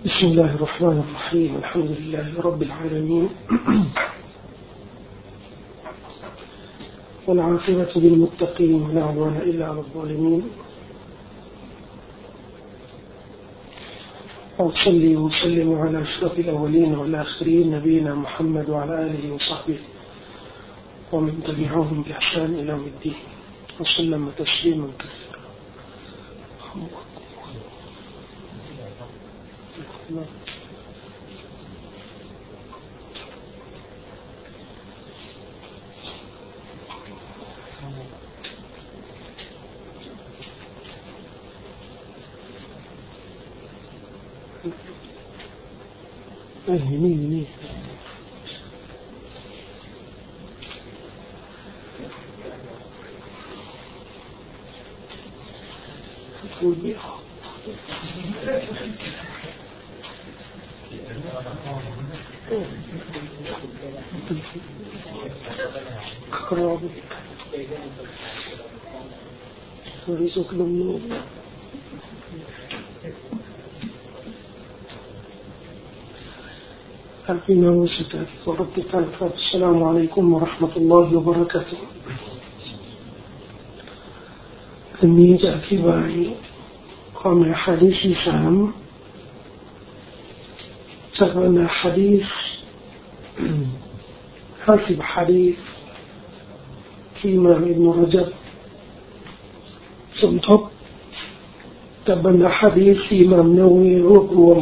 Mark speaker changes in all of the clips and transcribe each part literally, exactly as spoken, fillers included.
Speaker 1: بسم الله الرحمن الرحيم الحمد لله رب العالمين والعاقبة للمتقين ولا عدوان إلا على الظالمين وأصلي وأسلم على أشرف الأولين والآخرين نبينا محمد وعلى آله وصحبه ومن تبعهم بإحسان إلى يوم الدين وسلم تسليما كثيرا أي مين مين تقول بيها خراب ورزق المنور أرحمنا وستات وربك الفاتح السلام عليكم ورحمة الله وبركاته วันนี้จะอธิบายความในหะดีษที่สามจากบรรดาหะดีษห้าสิบหะดีษที่อิหม่ามอิบนุรญับสมทบกับบรรดาหะดีษที่อิหม่ามนาวีรวบรวม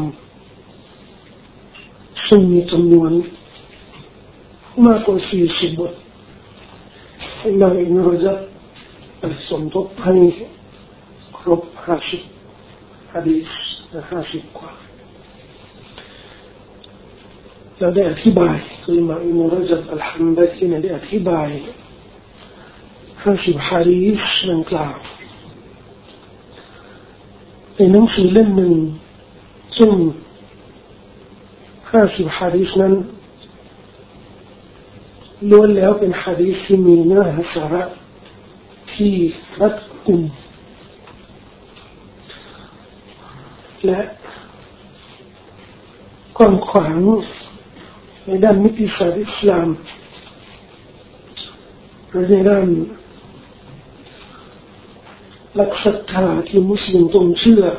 Speaker 1: ซึ่งมีจำนวนมากกว่าสี่สิบบทอิหม่ามอิบนุรญับสมทบให้ครบห้าสิบหะดีษห้าสิบกว่าเราได้อธิบายคืออิหม่ามอิบนุรญับอัลฮัมบัลีได้อธิบายห้าสิบหะดีษดังกล่าวในหนังสือเล่มหนึ่งซึ่งห้าสิบหะดีษนั้นล้วนแล้วเป็นหะดีษที่มีเนื้อหาสาระที่รัดกุมและกว้างขวางในด้านมิติศาสตร์อิสลามหรือในด้านหลักศรัทธาที่มุสลิมต้องเชื่อ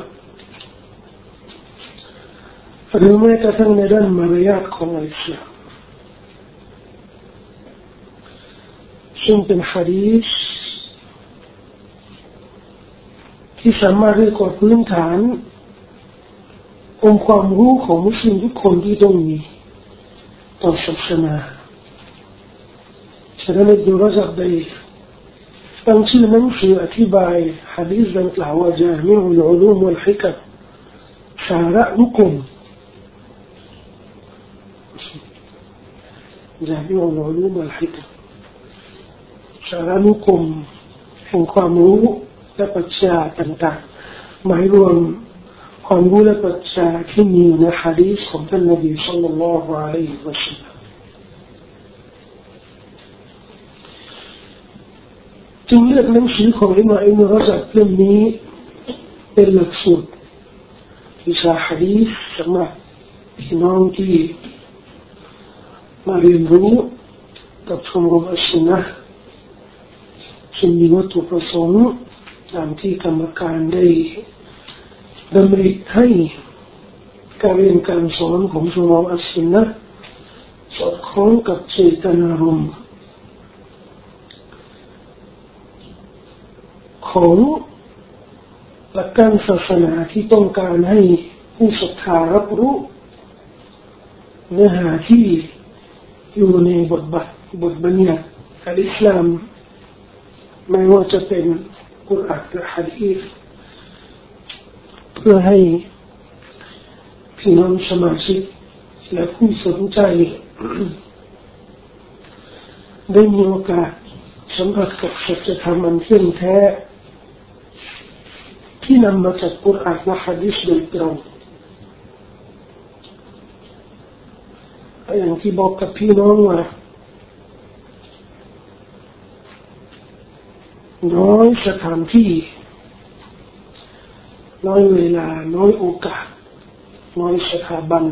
Speaker 1: หรือแม้กระทั่งในด้านมารยาทของอิสลามซึ่งเป็นหะดีษที่สามารถเรียกว่าพื้นฐานองค์ความรู้ของมุสลิมทุกคนที่ต้องมีต่อศาสนาฉะนั้นอิบนุรญับได้ตั้งชื่อหนังสืออธิบายหะดีษดังกล่าวว่าญามิอุลอุลูมวัลฮิกัมสาระนุกรมญามิอุลอุลูมวัลฮิกัมสาระนุกรมแห่งความรู้และปรัชญาต่างๆหมายรวมความรู้และปรัชญาที่มีในหะดีษของท่านนบีศ็อลลัลลอฮุอะลัยฮิวะซัลลัมจึงเลือกหนังสือของอิหม่ามอิบนุรญับเล่มนี้เป็นหลักสูตรวิชาหะดีษสำหรับพี่น้องที่มาเรียนรู้กับชมรมอัสซุนนะห์ซึ่งมีวัตถุประสงค์ตามที่กรรมการได้ดำริให้การเรียนการสอนของชมรมอัสซุนนะห์สอดคล้องกับเจตนารมณ์ของหลักการศาสนาที่ต้องการให้ผู้ศรัทธารับรู้เนื้อหาที่อยู่ในบทบัญบทบัญญัติอัลอิสลามไม่ว่าจะเป็นกุรอานหรือหะดีษเพื่อให้พี่น้องสมาชิกและผู้สนใจได้มีโอกาสสัมผัสกับสัจธรรมอันเที่ยงแท้ที่นำมาจากกุรอานและหะดีษโดยตรงอย่างที่บอกกับพี่น้องว่า น้อยสถานที่น้อยเวลาน้อยโอกาสน้อยสถาบัน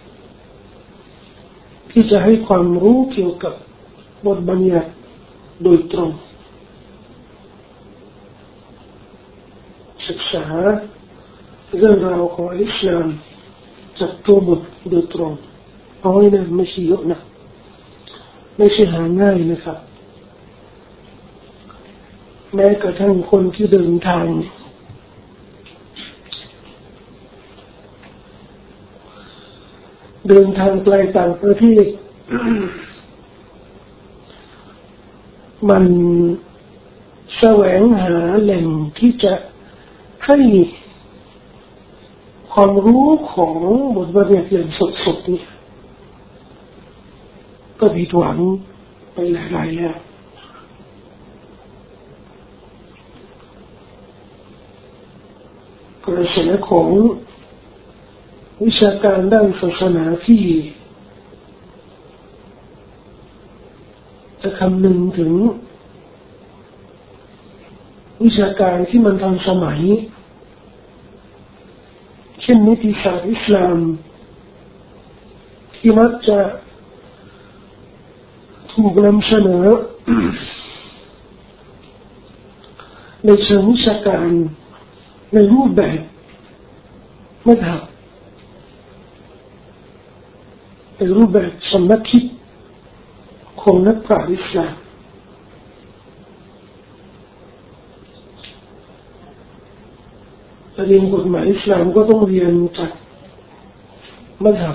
Speaker 1: ที่จะให้ความรู้เกี่ยวกับบทบัญญัติโดยตรงศึกษาเรื่องราวของอิสลามจากตัวบทโดยตรงเอาไว้นะไม่ใช่เยอะนะไม่ใช่หาง่ายนะครับแม้กระทั่งคนที่เดินทางเดินทางไกลต่างประเทศ มันแสวงหาแหล่งที่จะให้ความรู้ของบทบัญญัติอย่างสดๆนี่ก็ผิดหวังไปหลายๆแล้วกระแสของวิชาการด้านศาสนาที่จะคำนึงถึงวิชาการที่มันทันสมัยเช่นนิติศาสตร์อิสลามที่มักจะถูกนำเสนอ ในเชิงวิชาการในรูปแบบมัธยมในรูปแบบสำนักคิดของนักปราชญ์อิสลามเรียนกฎหมายอิสลามก็ต้องเรียนจากมัธยม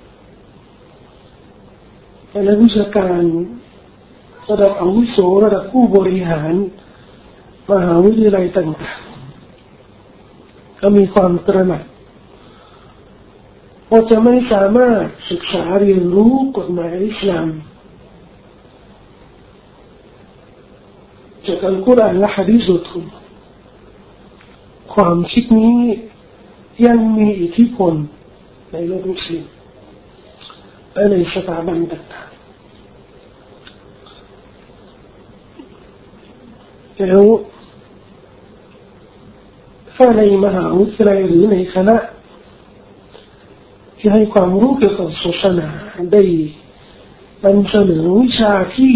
Speaker 1: แต่ในวิชาการระดับอาวุโสระดับผู้บริหารมหาวิทยาลัยต่างๆก็มีความตระหนักว่าจะไม่สามารถศึกษาเรียนรู้กฎหมายอิสลามจากอัลกุรอานและหะดีษโดยตรงความคิดนี้ยังมีอิทธิพลในโลกมุสลิมและในสถาบันต่างๆแล้วถ้าในมหาวิทยาลัยหรือในคณะที่ให้ความรู้เกี่ยวกับศาสนาได้นำเสนอวิชาที่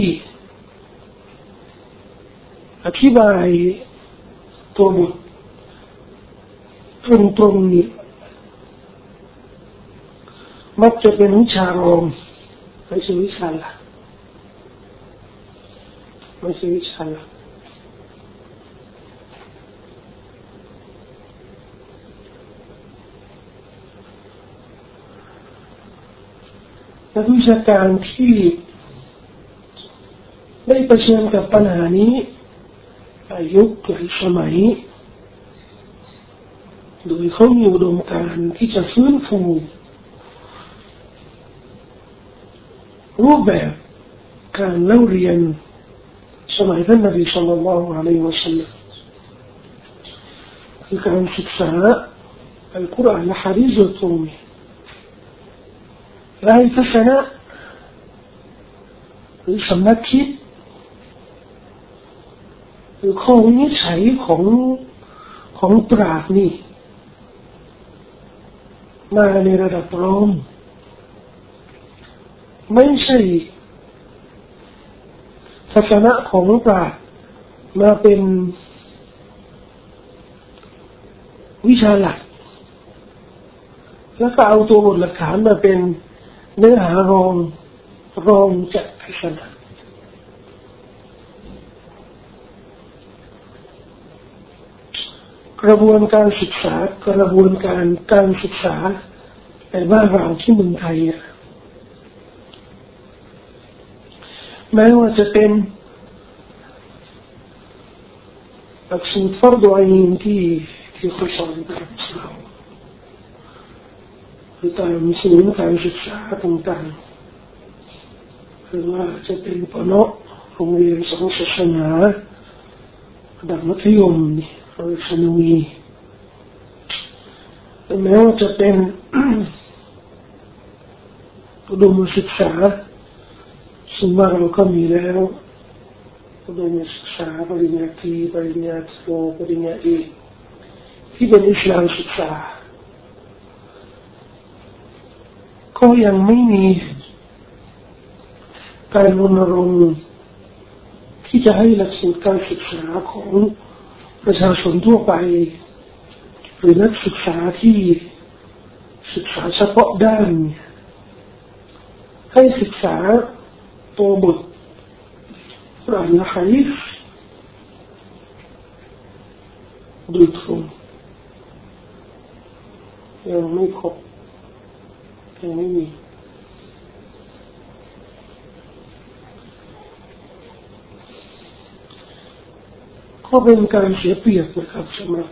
Speaker 1: อธิบายตัวบทตรงๆนี้มักจะเป็นวิชารองไม่ใช่วิชาหลักไม่ใช่วิชาหลักนักวิชาการที่ได้เผชิญกับปัญหานี้หลายยุคหลายสมัยโดยเขามีอุดมการณ์ที่จะฟื้นฟูรูปแบบการเล่าเรียนสมัยท่านนบีศ็อลลัลลอฮุอะลัยฮิวะซัลลัมคือการศึกษาอัลกุรอานและหะดีษโดยตรงและให้ทัศนะหรือสำนักคิดหรือข้อวินิจฉัยของของปราชญ์นี่มาในระดับรองไม่ใช่ทัศนะของปราชญ์มาเป็นวิชาหลักแล้วก็เอาตัวบทหลักฐานมาเป็นเนื้อหารองรองจากทัศนะกระบวนการศึกษากระบวนการการศึกษาในบ้านเราที่เมืองไทยแม้ว่าจะเป็นหลักสูตรฟัรฎุอัยน์ที่ที่เขาสอนตามเราหรือตามศูนย์การศึกษาต่างๆหรือว่าจะเป็นปนโรงเรียนสอนศาสนาระดับมัธยมหรือชั้นวีแม้ว่าจะเป็นอุดมศึกษาซึ่งเราก็มีแล้วอุดมศึกษาปริญญาตรีปริญญาโทปริญญาเอกที่เป็นอิสลามศึกษาก็ยังไม่มีการรณรงค์ที่จะให้หลักสูตรการศึกษาของประชาชนทั่วไปหรือนักศึกษาที่ศึกษาเฉพาะด้านให้ศึกษาตัวบทกุรอานและหะดีษโดยตรงยังไม่ครบยังไม่มีก็เป็นการเสียเปรียบนะครับสำหรับ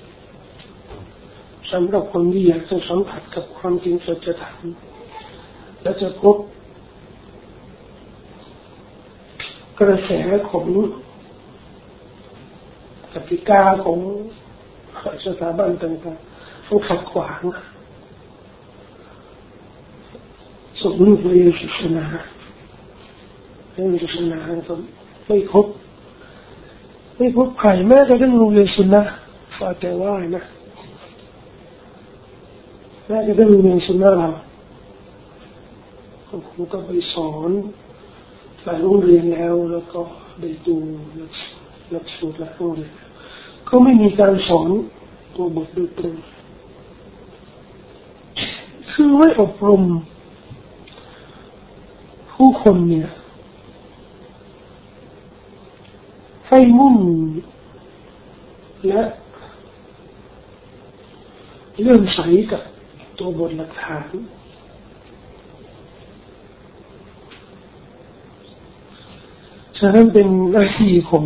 Speaker 1: สำหรับคนที่อยากจะสัมผัสกับความจริงสัจธรรมและจะพบกระแสของกติกาของสถาบันต่างๆเขาขัดขวางส่งลูกเรียนศาสนาเรียนศาสนาก็ไม่ครบไม่พบใครแม้กระทั่งโรงเรียนสุนนะฝากแต่ว่านะแม้กระทั่งโรงเรียนสุนนะเราผมก็ไปสอนหลายโรงเรียนแล้วแล้วก็ไปดูหลักสูตรหลายโรงเรียนก็ไม่มีการสอนตัวบทโดยตรงคือไว้อบรมผู้คนเนี่ยให้มุ่งและเลื่อมใสกับตัวบทหลักฐานฉะนั้นเป็นหน้าที่ของ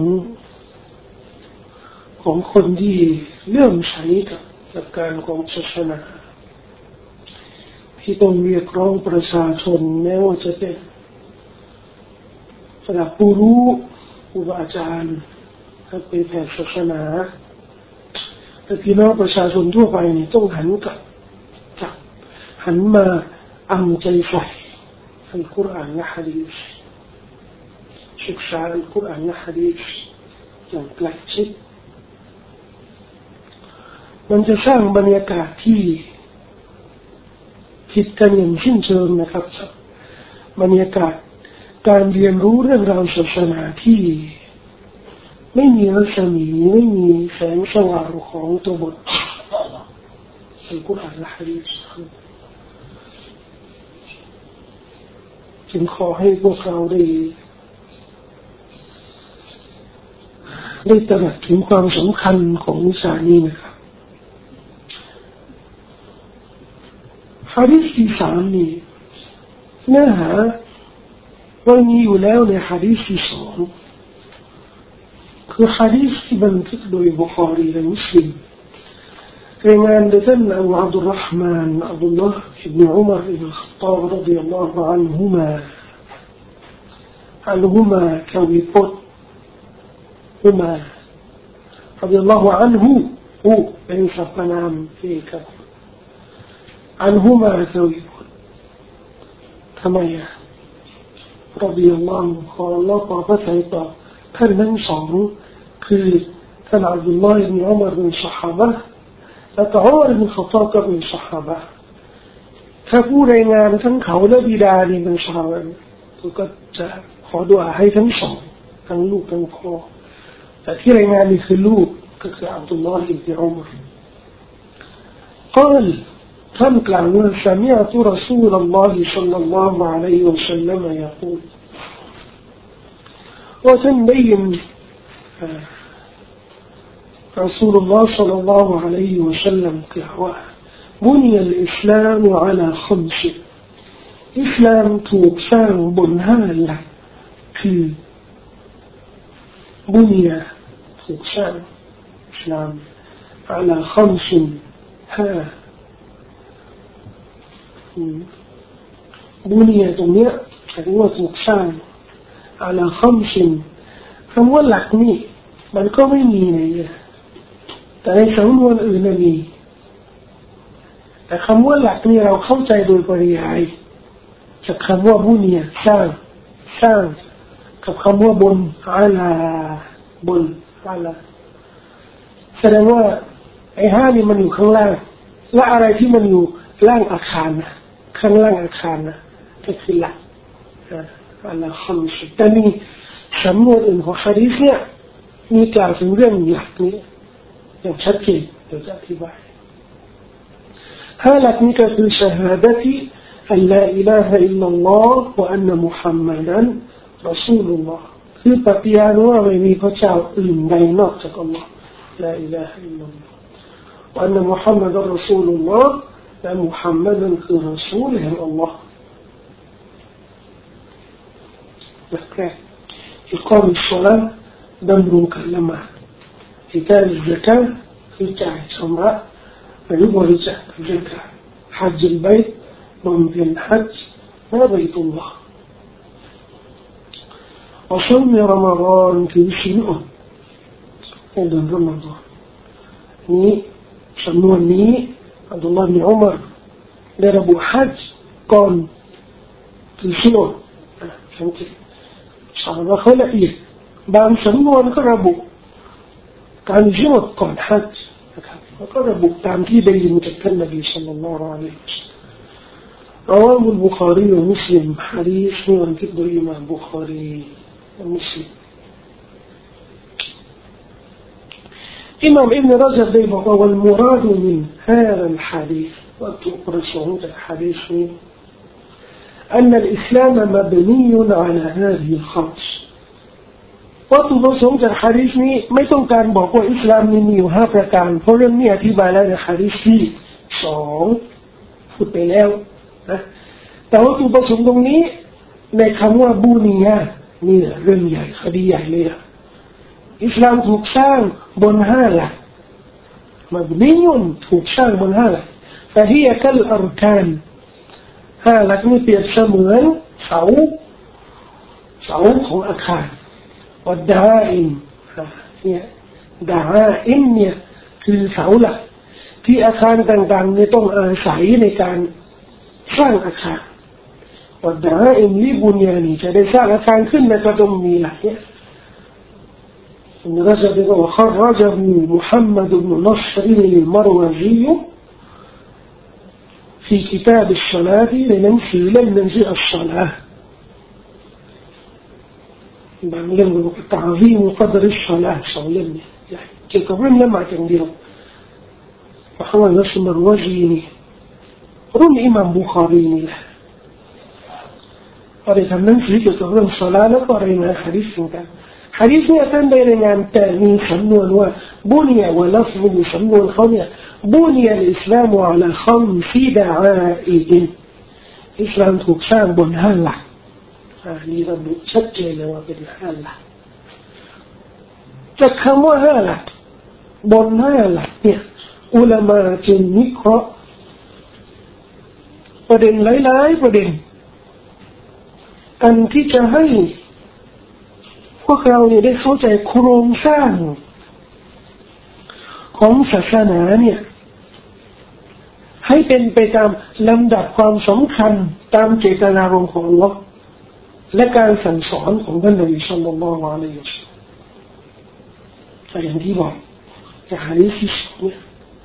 Speaker 1: ของคนที่เลื่อมใสกับหลักการของศาสนาที่ต้องเรียกร้องประชาชนแม้ว่าจะเป็นระดับผู้รู้ครูบาอาจารย์ถ้าเป็นแผ่ศาสนาแต่พี่น้องประชาชนทั่วไปนี่ต้องหันกลับจับหันมาเอาใจใส่อัลกุรอานและหะดีษศึกษาอัลกุรอานและหะดีษอย่างใกล้ชิดมันจะสร้างบรรยากาศที่ผิดกันอย่างสิ้นเชิงนะครับบรรยากาศการเรียนรู้เรื่องราวศาสนาที่ไม่มีรัศมีไม่มีแสงสว่างของตัวบทอัลกุรอานและหะดีษจึงขอให้พวกเราได้ได้ตระหนักถึงความสำคัญของวิชานี้นะครับหะดีษที่สามนี่เนื้อหาว่ามีอยู่แล้วในหะดีษที่สองคือหะดีษที่บันทึกโดยบุคอรีและมุสลิมรายงานโดยท่านอบูอับดุลเราะห์มานอับดุลลอฮ์อิบนุอุมัรอิบนุค็อฏฏอบรฎิยัลลอฮุอันฮุมาอันฮุมากวีพจน์ฮุมารฎิยัลลอฮุอันฮุฮูเป็นสรรพนามที่ครับอันฮุมากวีพจน์ทำไมอ่ะรฎิยัลลอฮุขออัลเลาะห์ตอบพระทัยต่อท่านทั้งสองคือท่านอับดุลลอฮ์อิบนุอุมัรเป็นซอฮาบะห์และอุมัรอิบนุค็อฏฏอบก็เป็นซอฮาบะห์ถ้าผู้รายงานทั้งเขาและบิดานี่เป็นซอฮาบะห์ก็จะขอดุอาให้ทั้งสองทั้งลูกทั้งพ่อแต่ที่รายงานนี่คือลูกก็คืออับดุลลอฮ์อิบนุอุมัรقالท่านกล่าวว่า سمعت رسول الله صلى الله عليه وسلم يقول ว่าท่านได้ยินرسول الله صلى الله عليه وسلم กล่าวว่า بني الإسلام على خمس อิสลามถูกสร้างบนห้าหลักคือ بني ถูกสร้างอิสลาม على خمس ห้าบุญเนี่ยตรงเนี้ยถือว่าถูกสร้างอะไรข้อมชินคำว่าหลักนี่มันก็ไม่มีเลยแต่ในสำนวนอื่นน่ะมีแต่คำว่าหลักนี่เราเข้าใจโดยปริยายจากคำว่าบุญเนี่ยสร้างสร้างกับคำว่าบนอะไรบนอะไรแสดงว่าไอ้ห้านี่มันอยู่ข้างล่างและอะไรที่มันอยู่ล่างอาคารนะคข้างล่างอาคารนะก็คือหลักอัลลอฮ์คำสุดแต่มีสำนวนอื่นของฮะดีษเนี่ยมีกล่าวถึงเรื่องหลักนี้อย่างชัดเจนเดี๋ยวจะอธิบายห้าหลักนี้ก็คือชะฮาดะที่อัลลอฮ์อิลาฮะอิลลัลลอฮ์วะอันนะมุฮัมมัดันรอซูลุลลอฮ์คือปฏิญาณว่าไม่มีพระเจ้าอื่นใดนอกจากอัลลอฮ์ลาอิลาฮะอิลลัลลอฮ์วะอันนะมุฮัมมัดันรอซูลุลลอฮ์และมุฮัมมัดนั้นคือรอซูลแห่งอัลลอฮ์หลักแรกอิกามอัศศอลาห์ดำรงการละหมาดอิตาอัซซะกาตคือจ่ายชำระหรือบริจาคซะกาตฮัจญ์อัลบัยต์บำเพ็ญฮัจญ์ณบัยตุลลอฮ์วะศอมรอมฎอนคือศีลอดในเดือนรอมฎอนนี้จำนวนนี้อับดุลลาห์บินอุมัรได้ระบุฮัจญ์ก่อนคือศีลอดสังเกตสอนว่าเขาละเอียดบางสำนวนก็ระบุการศีลอดก่อนฮัจญ์นะครับแล้วก็ระบุตามที่ได้ยินจากท่านนบีศ็อลลัลลอฮุอะลัยฮิวะซัลลัมرواه البخاري ومسلم حديث ينقل الإمام البخاري ومسلم إمام ابن رجب بيبقى والمراد من هذا الحديث وتقرصه الحديث أن الإسلام مبني على هذه الخمس วัตถุประสงค์จากหะดีษนี้ไม่ต้องการบอกว่าอิสลามมีอยู่ห้าประการเพราะเรื่องนี้อธิบายแล้วในหะดีษที่สองพูดไปแล้วนะแต่วัตถุประสงค์ตรงนี้ในคำว่าบูนียะนี่เรื่องใหญ่คดีใหญ่เลยอะอิสลามถูกสร้างบนห้าหลักมับนียุนถูกสร้างบนห้าหลักแต่ฮียะกัลอัรกานห้าหลักนี้เปรียบเสมือนเสาเสาของอาคารวัดดาอิมเนี่ยดาอิมเนี่ยคือเสาหลักที่อาคารต่างๆเนี่ยต้องอาศัยในการสร้างอาคารวัดดาอิมลิบุญญานีจะได้สร้างอาคารขึ้นในกระดมมีหลักเนี่ยرجب وخرجه محمد بن نصر المروزي في كتاب الصلاة لننسي لم ننسي الصلاة بعمل تعظيم قدر الصلاة صلى يعني كيكبرم لما تندير محمد نصر المروزي رم إمام بخاري له قريت ننسي كيكبرم الصلاة لقرينا الحديث كانหะดีษเนี่ยท่านได้รายงานแต่มีสำนวนว่าบุญยะวะลัฟซุสำนวนเขาเนี่ยบุญยะอิสลามอะลาคัมซีดะอาอินอิสลามถูกสร้างบนห้าหลักอ่านี่ระบุชัดเจนเลยว่าเป็นห้าหลักจากคำว่าห้าหลักบนห้าหลักเนี่ยอุลามะจึงวิเคราะห์ประเด็นหลายๆประเด็นอันที่จะให้พวกเราเนี่ยได้เข้าใจโครงสร้างของศาสนาเนี่ยให้เป็นไปตามลำดับความสำคัญตามเจตนารมณ์ของอัลเลาะห์และการสั่งสอนของท่านนบีศ็อลลัลลอฮุอะลัยฮิวะซัลลัมแต่อย่างที่บอกในหะดีษเนี่ย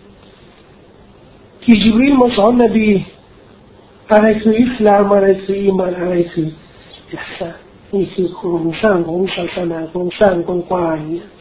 Speaker 1: ที่ญิบรีลมาสอนนบีอะไรคืออิสลามอะไรคืออีหม่านอะไรคืออิหซานนี่คือโครงสร้างของศาสนาโครงสร้างกว้างๆเนี่ย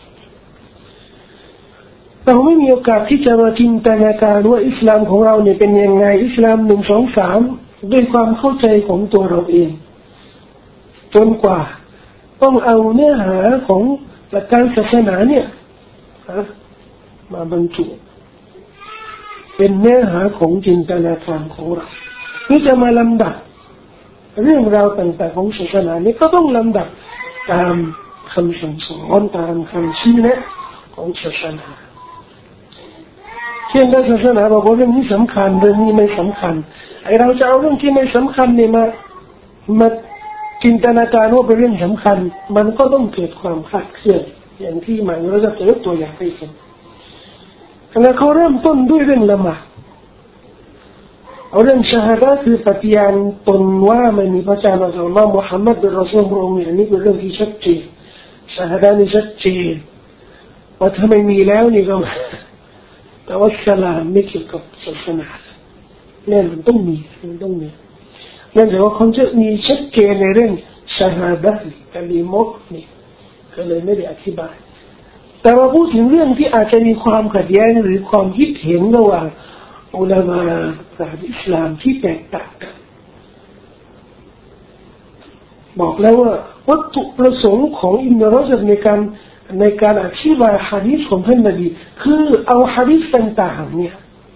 Speaker 1: เราไม่มีโอกาสที่จะมาจินตนาการว่าอิสลามของเราเนี่ยเป็นยังไงอิสลามหนึ่งสองสามด้วยความเข้าใจของตัวเราเองจนกว่าต้องเอาเนื้อหาของหลักการศาสนาเนี่ยมาบรรจุเป็นเนื้อหาของจินตนาการของเราที่จะมาลำดับเรื่องราวต่างๆของศาสนานี้ก็ต้องลำดับตามคำสั่งสอนตามคำชี้แนะของศาสนาเช่นศาสนาบอกว่าเรื่องนี้สำคัญเรื่องนี้ไม่สำคัญไอเราจะเอาเรื่องที่ไม่สำคัญเนี่ยมามาจินตนาการว่าเป็นเรื่องสำคัญมันก็ต้องเกิดความคลาดเคลื่อนอย่างที่หมายเราจะยกตัวอย่างให้เห็นแล้วเขาเริ่มต้นด้วยเรื่องละหมาดเอาเรื่องชาฮาดะคือปฏิญาณตนว่าไม่มีพระเจ้านอกจากอัลเลาะห์มุฮัมมัดเป็นรอซูลพระองค์อย่างนี้เป็นเรื่องที่ชัดเจนชาฮาดะนี่ชัดเจนว่าถ้าไม่มีแล้วนี่ก็แต่ว่าสลามไม่เกี่ยวกับศาสนาแน่นอนต้องมีมันต้องมีนั่นแปลว่าเขาจะมีชัดเจนในเรื่องชาฮาดะห์กะลิมะห์นี่ก็เลยไม่ได้อธิบายแต่มาพูดถึงเรื่องที่อาจจะมีความขัดแย้งหรือความคิดเห็นระหว่างอุลามะศาสนาอิสลามที่แตกต่างกันบอกแล้วว่าวัตถุประสงค์ของอิบนุรอญับในการในการอธิบายหะดีษของท่านนบีคือเอาหะดีษต่างๆเนี่ย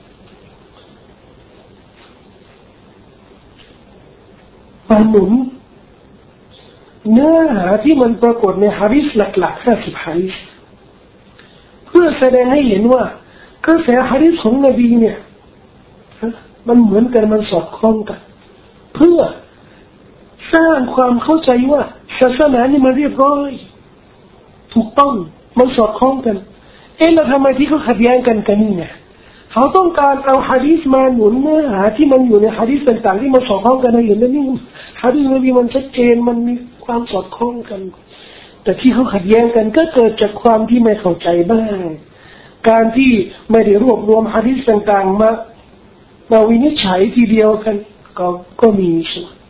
Speaker 1: มาหนุนเนื้อหาที่มันปรากฏในหะดีษหลักๆห้าสิบหะดีษเพื่อแสดงให้เห็นว่ากระแสหะดีษของนบีเนี่ยมันเหมือนกันมันสอดคล้องกันเพื่อสร้างความเข้าใจว่าศาสนานี่มันเรียบร้อยถูกต้องมันสอดคล้องกันเอ๊ะแล้วทำไมที่เขาขัดแย้งกันกันนี่เนี่ยเขาต้องการเอาหะดีษมาหนุนเนื้อหาที่มันอยู่ในหะดีษต่างๆที่มันสอดคล้องกันให้เห็นแล้วนี่หะดีษนบีมันชัดเจนมันมีความสอดคล้องกันแต่ที่เขาขัดแย้งกันก็เกิดจากความที่ไม่เข้าใจบ้างการที่ไม่ได้รวบรวมหะดีษต่างๆมามาวินิจฉัยทีเดียวกันก็ก็มีส่วน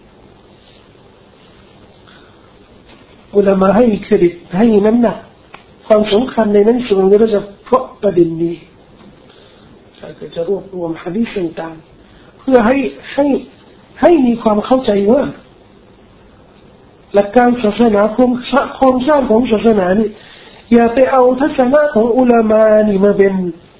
Speaker 1: อุลามะให้เครดิตให้น้ำหนักความสำคัญในหนังสือนี้เราจะเพราะประเด็นนี้ก็จะรวบรวมหะดีษต่างๆเพื่อให้ให้ให้มีความเข้าใจว่าหลักการศาสนาโครงโครงสร้างของศาสนานี่อย่าไปเอาทัศนะของอุลามะนี่มาเป็น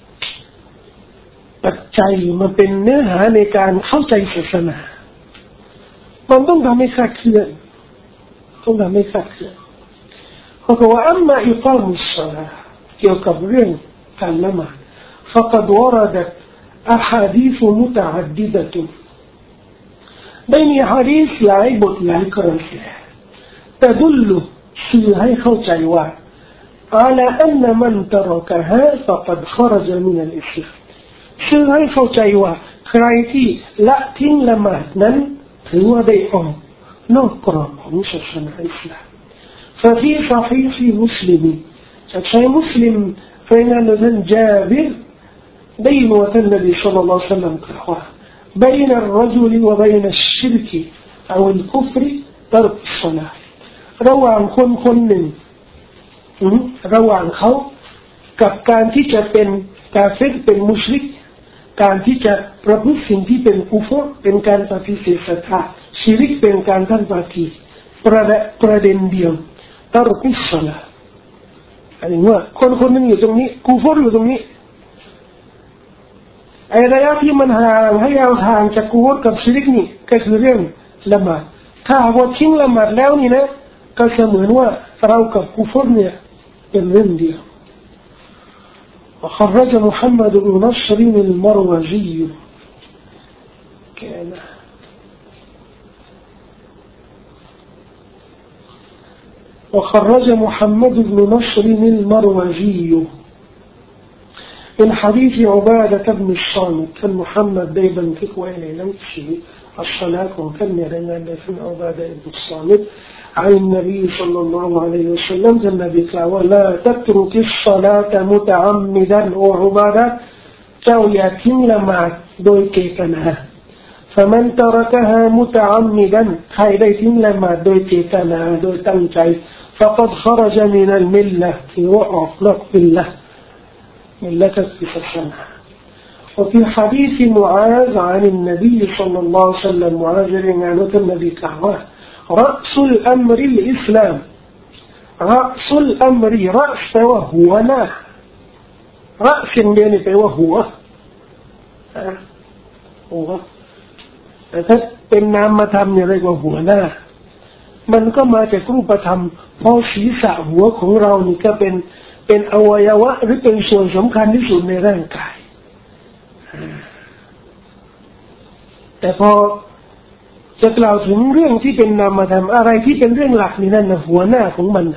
Speaker 1: ปัจจัยมาเป็นเนื้อหาในการเข้าใจศาสนามันต้องทำให้คลาดเคลื่อนต้องทำให้คลาดเคลื่อนเขาบอกว่าอัมมาอิกามุศศอลาห์เกี่ยวกับเรื่องการละหมาด فقد وردت أحاديث متعددة ได้มีหะดีษหลายบทหลายกรณีتدلสื่อให้เข้าใจว่า على أن من تركها فقد خرج من الإسلام สื่อให้เข้าใจว่าใครที่ละทิ้งละหมาดนั้นถือว่าได้ออกนอกกรอบของศาสนาอิสลาม ففي صحيح مسلم จากใช้มุสลิมรายงานโดยท่านญาบิรได้ยินว่าท่านนบีศ็อลลัลลอฮุอะลัยฮิวะซัลลัมกล่าวว่า بين الرجل وبين الشرك أو الكفر ترك الصلاة ระหว่างคนคนหนึ่งระหว่างเขากับการที่จะเป็นกาเฟรเป็นมุชริกการที่จะประพฤติสิ่งที่เป็นกุฟรเป็นการปฏิเสธศรัทธาชิริกเป็นการทำบาปประประเด็นเดียวตรุกุศลาอันนี้ว่าคนคนนึงอยู่ตรงนี้กุฟรอยู่ตรงนี้ไอ้ระยะที่มันห่างให้เอาห่างจากกุฟรกับชิริกนี่ก็คือเรื่องละหมาดถ้าว่าทิ้งละหมาดแล้วนี่นะก็เสมือนว่าเรากับกุฟรเนี่ยเป็นเรื่องเดียวوخرج محمد بن نصر المروزي كان وخرج محمد بن نصر المروزي من حديث عبادة بن الصامت كان محمد دايما تكوى إلى نفسه الصلاة وكان يرنان في عبادة بن الصامت عن النبي صلى الله عليه وسلم النبي قال لا تترك الصلاة متعمدا وعبادة ذو يتم لما دوي كيكنا فمن تركها متعمدا خيريتم لما دوي كيكنا دوي تنجي فقد خرج من الملة في وقف لك بالله ملتك في السنة وفي حديث معاذ عن النبي صلى الله عليه وسلم معاذ عن النبي قال رأس الأمر الإسلام رأس الأمر رأس وهو نا رأس يعني وهو هو แต่ถ้าเป็นนามธรรมเนี่ยเรียกว่าหัวหน้ามันก็มาจากรูปธรรมเพราะศีรษะหัวของเรานี่ก็เป็นเป็นอวัยวะหรือเป็นส่วนสำคัญที่สุดในร่างกายแต่พอจะกล่าวถึงเรื่องที่เป็นนามธรรมอะไรที่เป็นเรื่องหลักนี่นั่นนะหัวหน้าของมัน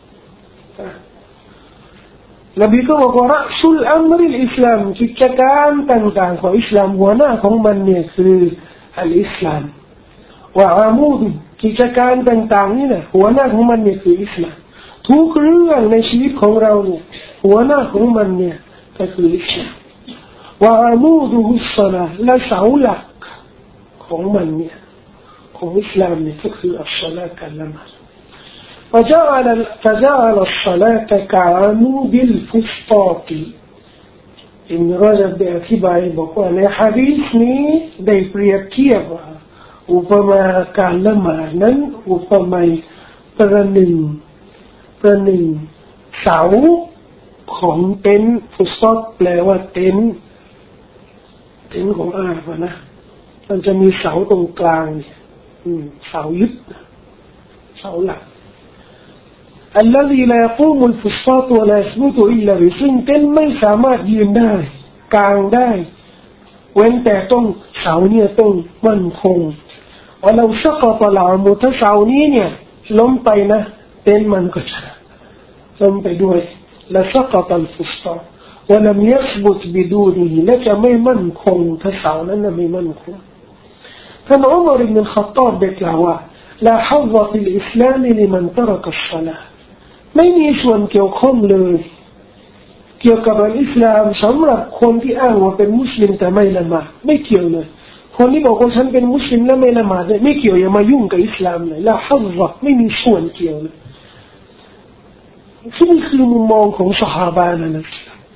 Speaker 1: นบีก็บอกว่ารัสุลอัมริลอิสลามกิจการต่างๆของอิสลามหัวหน้าของมันเนี่ยคืออัลอิสลามว่าอามูดกิจการต่างๆนี่นะหัวหน้าของมันเนี่ยคืออิสลามทุกเรื่องในชีวิตของเราเนี่ยหัวหน้าของมันเนี่ยก็คืออิสลามว่าอามูดุฮุศลาและเสาหลักของมันเนี่ยของอิสลามเนี่ยก็คืออัลศอลาการละหมาด فجعل فجعل الصلاة كعمود الفسطاط อิบนุรอญับได้อธิบายบอกว่าในหะดีษนี้ได้เปรียบเทียบว่าอุปมาการละหมาดนั้นอุปมาประหนึ่งประหนึ่งเสาของเต็นท์ฟุตซอลแปลว่าเต็นท์เต็นท์ของอาหรับนะมันจะมีเสาตรงกลางเสายึดเสาหลัก الذي لا يقوم الفسطاط ولا يثبت إلا بسن เต็นท์ไม่สามารถยืนได้กางได้เว้นแต่ต้องเสาเนี่ยต้องมั่นคงولو سقط العمود ถ้าเสานี้เนี่ยล้มไปนะเต็นท์มันก็จะล้มไปด้วยلسقط الفسطاط ولم يثبت بدونه และจะไม่มั่นคงถ้าเสานั้นไม่มั่นคงท่านอุมัรอิบนุลค็อฏฏอบได้กล่าวว่า لا حظ في الإسلام لمن ترك الصلاة ไม่มีส่วนเกี่ยวข้องเลยเกี่ยวกับอิสลามสำหรับคนที่อ้างว่าเป็นมุสลิมแต่ไม่ละหมาดไม่เกี่ยวเลยคนที่บอกว่าฉันเป็นมุสลิมและไม่ละหมาดไม่เกี่ยวอย่ามายุ่งกับอิสลามเลยละฮัซซะไม่มีส่วนเกี่ยวเลยซึ่งคือมุมมองของซอฮาบะนั่นนะ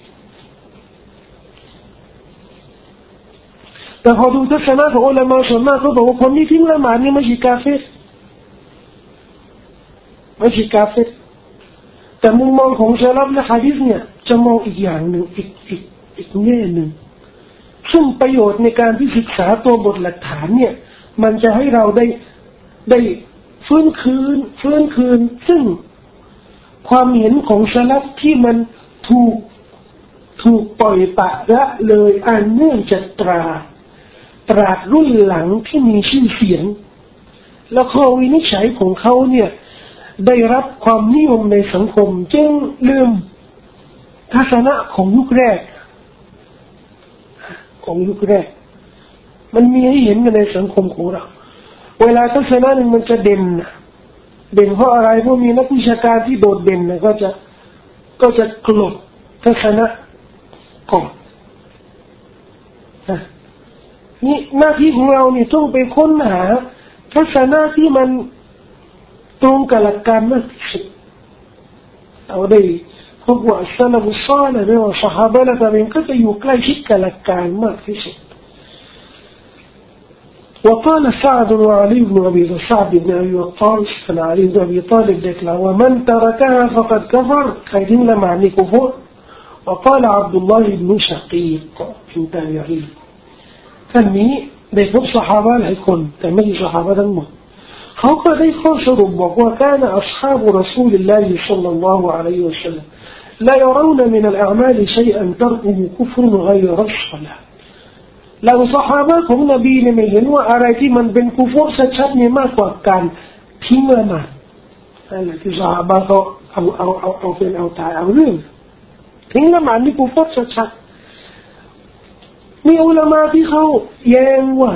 Speaker 1: แต่พอดูทัศนะของอุลามะส่วนมากเขาบอกว่าคนที่ทิ้งละหมาดนี่ไม่ใช่กาเฟรไม่ใช่กาเฟรแต่มุมมองของซะลัฟและหะดีษเนี่ยจะมองอีกอย่างหนึ่งอีกอีกอีกแง่หนึ่งซึ่งประโยชน์ในการที่ศึกษาตัวบทหลักฐานเนี่ยมันจะให้เราได้ได้ฟื้นคืนฟื้นคืนซึ่งความเห็นของซะลัฟที่มันถูกถูกปล่อยปละละเลยอันเนื่องจากตราตราดรุ่นหลังที่มีชื่อเสียงและข้อวินิจฉัยของเขาเนี่ยได้รับความนิยมในสังคมจึงลืมทัศนะของยุคแรกของยุคแรกมันมีให้เห็นในสังคมของเราเวลาทัศนะนึงมันจะเด่นเด่นเพราะอะไรเพราะมีนักวิชาการที่โดดเด่นนะก็จะก็จะกลบทัศนะก่อนนี่หน้าที่ของเราเนี่ยต้องไปค้นหาทัศนะที่มันตรงกับหลักการมากที่สุดเอาได้พวกว่าซะลัฟุศอลิฮ์เนี่ยว่าซอฮาบะและตาบีอีนก็จะอยู่ใกล้ชิดกับหลักการมากที่สุดوقال سعد وعلي بن أبي سعد بن أبي وقاص عن علي بن أبي طالب ذكر ومن تركها فقد كفر خيرين لما عني كفر وقال عبد الله بن شقيق في التابعين ท่านนี้ได้พบซอฮาบะหลายคนแต่ไม่ใช่ซอฮาบะทั้งหมดเขาก็ได้ข้อสรุปบอกว่าكان أصحاب رسول الله صلى الله عليه وسلم لا يرون من الأعمال شيئا تركه كفر غير الصلاة แล้วซอฮาบะของนบีเนี่ยไม่เห็นว่าอะไรที่มันเป็นกุฟรชัดๆเนี่ยมากกว่าการทิ้งละหมาดนั่นแหละที่ซอฮาบะเขาเอาเอาเอาเอาเป็นเอาตายเอาเรื่องทิ้งละหมาดนี่กุฟรชัดๆมีอุลามะที่เขาแย้งว่า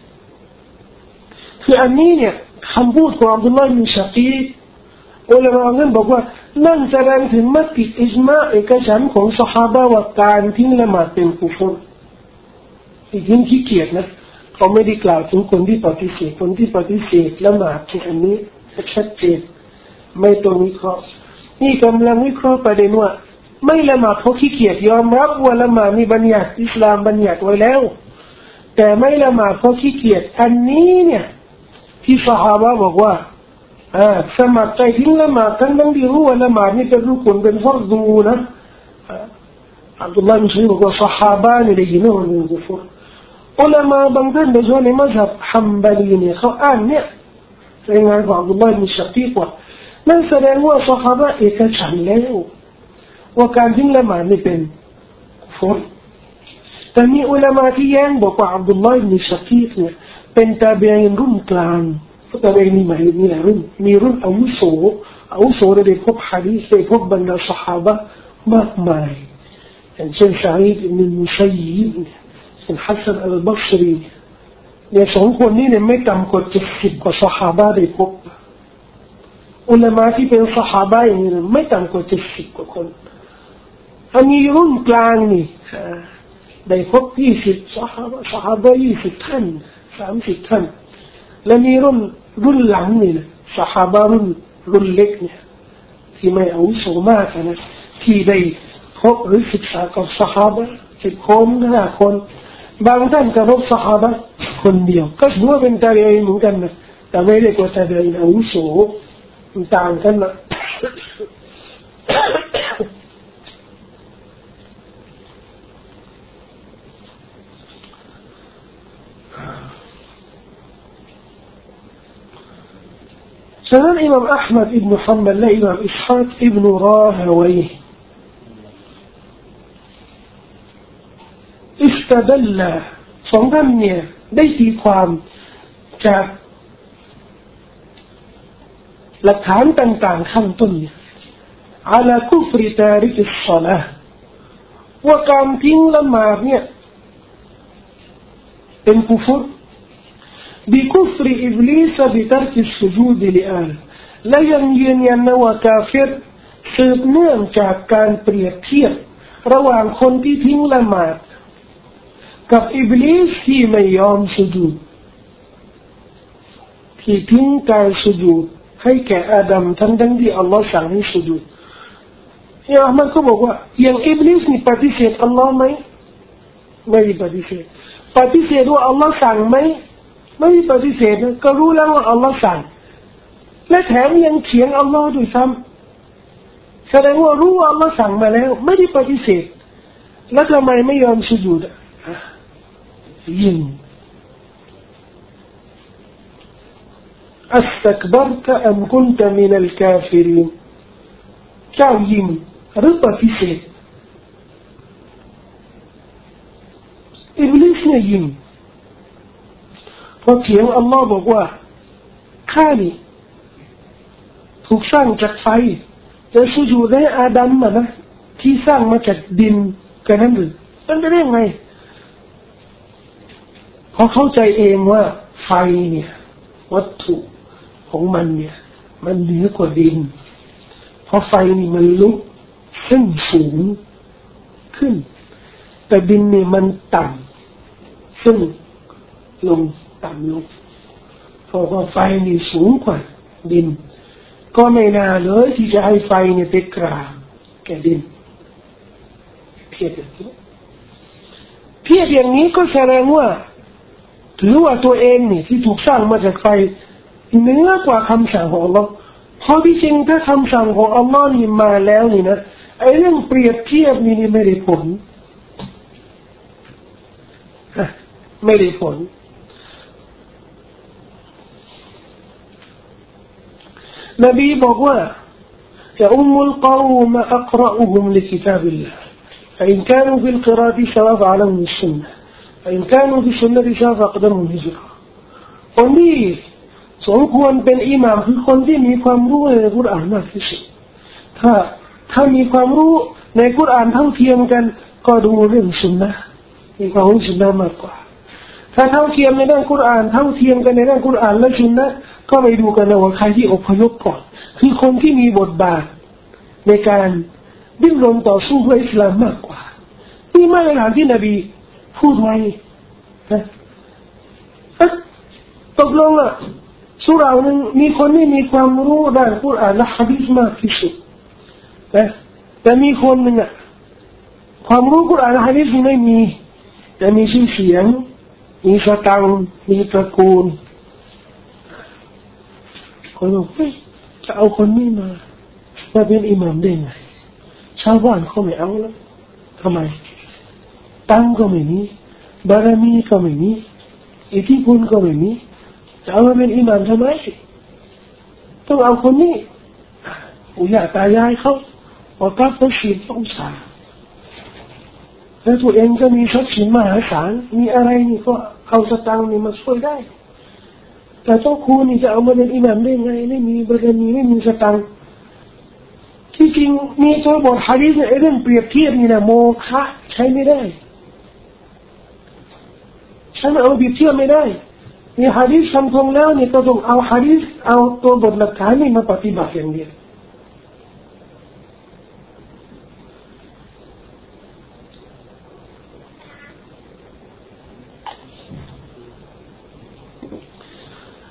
Speaker 1: คืออันนี้เนี่ยคำพูดของอับดุลลอฮ์บินชะกีกอุลามะนั้นบอกว่านั่นแสดงถึงมติอิจมาเอกฉันท์ของซอฮาบะว่าการทิ้งละหมาดเป็นกุฟรอีกยิ่งขี้เกียจนะเขาไม่ได้กล่าวถึงคนที่ปฏิเสธคนที่ปฏิเสธละหมาดที่อันนี้ชัดเจนไม่ต้องวิเคราะห์นี่กำลังวิเคราะห์ประเด็นว่าไม่ละหมาดเขาขี้เกียจยอมรับว่าละหมาดมีบัญญัติอิสลามบัญญัติไว้แล้วแต่ไม่ละหมาดเขาขี้เกียจอันนี้เนี่ยที่ซอฮาบะบอกว่าอ่าสมัครใจทิ้งละหมาดทั้งทั้งที่รู้ว่าละหมาดนี่เป็นรุกนเป็นฟัรดูนะอับดุลลาห์บินชะกีกบอกว่าซอฮาบะนี่ได้ยินว่าเป็นกุฟรอุลามะบางท่านโดยเฉพาะในมัซฮับฮัมบารีเนี่ยเขาอ่านเนี่ยรายงานของอับดุลลาห์บินชะกีกว่านั่นแสดงว่าซอฮาบะเอกฉันท์แล้วว่าการทิ้งละหมาดนี่เป็นกุฟรแต่มีอุลามะที่แย้งบอกว่าอับดุลลาห์บินชะกีกเนี่ยเป็นตาบีอีนรุ่นกลางตาบีอีนมีหมายมีหลายรุ่นมีรุ่นอาวุโสอาวุโสได้พบหะดีษได้พบบรรดาซอฮาบะมากมายอย่างเช่นซะอีดอิบนุลมุซัยยิบเช่นฮัสซันอัลบัศรีเนี่ยสองคนนี้เนี่ยไม่ต่ำกว่าเจ็ดสิบกว่าซอฮาบะได้พบอุลามะที่เป็นซอฮาบะอย่างนี้ไม่ต่ำกว่าเจ็ดสิบกว่าคนอันนี้รุ่นกลางนี่ได้พบยี่สิบซอฮาบะซอฮาบะยี่สิบท่านสามสิบท่านและมีรุ่นรุ่นหลังนี่นะซอฮาบะรุ่นรุ่นเล็กเนี่ยที่ไม่อาวุโสมากนะที่ได้พบหรือศึกษากับซอฮาบะสิบคนห้าคนบางท่านก็พบซอฮาบะคนเดียวก็ถือว่าเป็นตาบีอีนเหมือนกันนะแต่ไม่ได้กว่าตาบีอีนอาวุโสต่างกันนะฉะนั้นอิหม่ามอัห์มัดอิบนุฮัมบัลและอิหม่ามอิสฮากอิบนุราฮะวัยอิสตัดัลลาสองท่านเนี่ยได้ตีความจากหลักฐานต่างๆข้างต้นเนี่ย على كفر تارك الصلاة ว่าการทิ้งละหมาดเนี่ยเป็นกุฟรبكفر إبليس بترك السجود لآدم และยังยืนยันว่ากาเฟรสืบเนื่องจากการเปรียบเทียบระหว่างคนที่ทิ้งละหมาดกับอิบลิสที่ไม่ยอมสุญูดที่ทิ้งการสุญูดให้แก่อาดัมทั้งทั้งที่อัลลอฮ์สั่งให้สุญูดอิหม่ามก็บอกว่าอย่างอิบลิสนี่ปฏิเสธอัลลอฮ์ไหมไม่ปฏิเสธปฏิเสธว่าอัลลอฮ์สั่งไหมไม่ปฏิเสธนะก็รู้แล้วว่าอัลลอฮ์สั่งและแถมยังเถียงอัลลอฮ์ด้วยซ้ำแสดงว่ารู้ว่าอัลลอฮ์สั่งมาแล้วไม่ได้ปฏิเสธแล้วทำไมไม่ยอมสุญูดยิงอัสตักบัรตะอัมกุนตะมินัลกาฟิรินเจ้ายิงหรือปฏิเสธอิบลิสเนี่ยยิงพอเถียงอัลลอฮ์บอกว่าข้านี่ถูกสร้างจากไฟจะสุญูดให้อาดัมนะที่สร้างมาจากดินกันนั่นหรือมันจะได้ยังไงเพราะเข้าใจเองว่าไฟเนี่ยวัตถุของมันเนี่ยมันเหนือกว่าดินเพราะไฟนี่มันลุกขึ้นสูงขึ้นแต่ดินเนี่ยมันต่ำซึ่งลงต่ำลงเพราะว่าไฟนี่สูงกว่าดินก็ไม่น่าเลยที่จะให้ไฟเนี่ยไปกราบแก่ดินเพียบอย่างนี้เพียบอย่างนี้ก็แสดงว่าถือว่าตัวเองเนี่ยที่ถูกสร้างมาจากไฟเหนือกว่าคำสั่งของอัลลอฮ์เพราะที่จริงถ้าคำสั่งของอัลลอฮ์นี่มาแล้วนี่นะไอ้เรื่องเปรียบเทียบนี่ไม่ได้ผลไม่ได้ผลนบีบอกว่าจะอุมุลกอวมอักรออุมลิกิตาบิลลาห์ فإن كانوا في القراءة سواء فعلهم السنة فإن كانوا في السنة سواء فأقدمهم هجرة คนที่สมควรเป็นอิหม่ามคือคนที่มีความรู้ในกุรอานมากที่สุดถ้าถ้ามีความรู้ในกุรอานเท่าเทียมกันก็ดูเรื่องสุนนะมีความรู้สุนนะมากกว่าถ้าเท่าเทียมในด้านกุรอานเท่าเทียมกันในด้านกุรอานและสุนนะก็ไปดูกันว่าใครที่อพยพก่อนคือคนที่มีบทบาทในการดิ้นรนต่อสู้เพื่ออิสลามมากกว่านี่มาตรฐานที่นบีพูดไว้นะตกลงอ่ะสุราหนึ่งมีคนที่มีความรู้ด้านกุรอานและหะดีษมากที่สุดนะแต่มีคนหนึ่งอ่ะความรู้กุรอานและหะดีษไม่มีแต่มีชื่อเสียงมีสตังค์มีตระกูลคนบอกเฮ้ยจะเอาคนนี้มามาเป็นอิหม่ามได้ไงชาวบ้านเขาไม่เอาแล้วทำไมตังค์ก็ไม่มีบารมีก็ไม่มีอิทธิพลก็ไม่มีจะเอามาเป็นอิหม่ามทำไมต้องเอาคนนี้ปู่ย่าตายายเขาเอากลับไปฉีดต้องสาแล้วตัวเองก็มีทรัพย์สินมหาศาลมีอะไรนี่ก็เอาสตังค์นี่มาช่วยได้แต่เจ้าครูนี่จะเอามาเป็นอิหม่ามได้ไงไม่มีบารมีไม่มีสตังค์ที่จริงมีตัวบทหะดีษในเรื่องเปรียบเทียบนี่นะโมฆะใช้ไม่ได้ใช้เอาเปรียบเทียบไม่ได้มีหะดีษฟันธงแล้วนี่ก็ต้องเอาหะดีษเอาตัวบทหลักฐานนี่มาปฏิบัติอย่างเดียว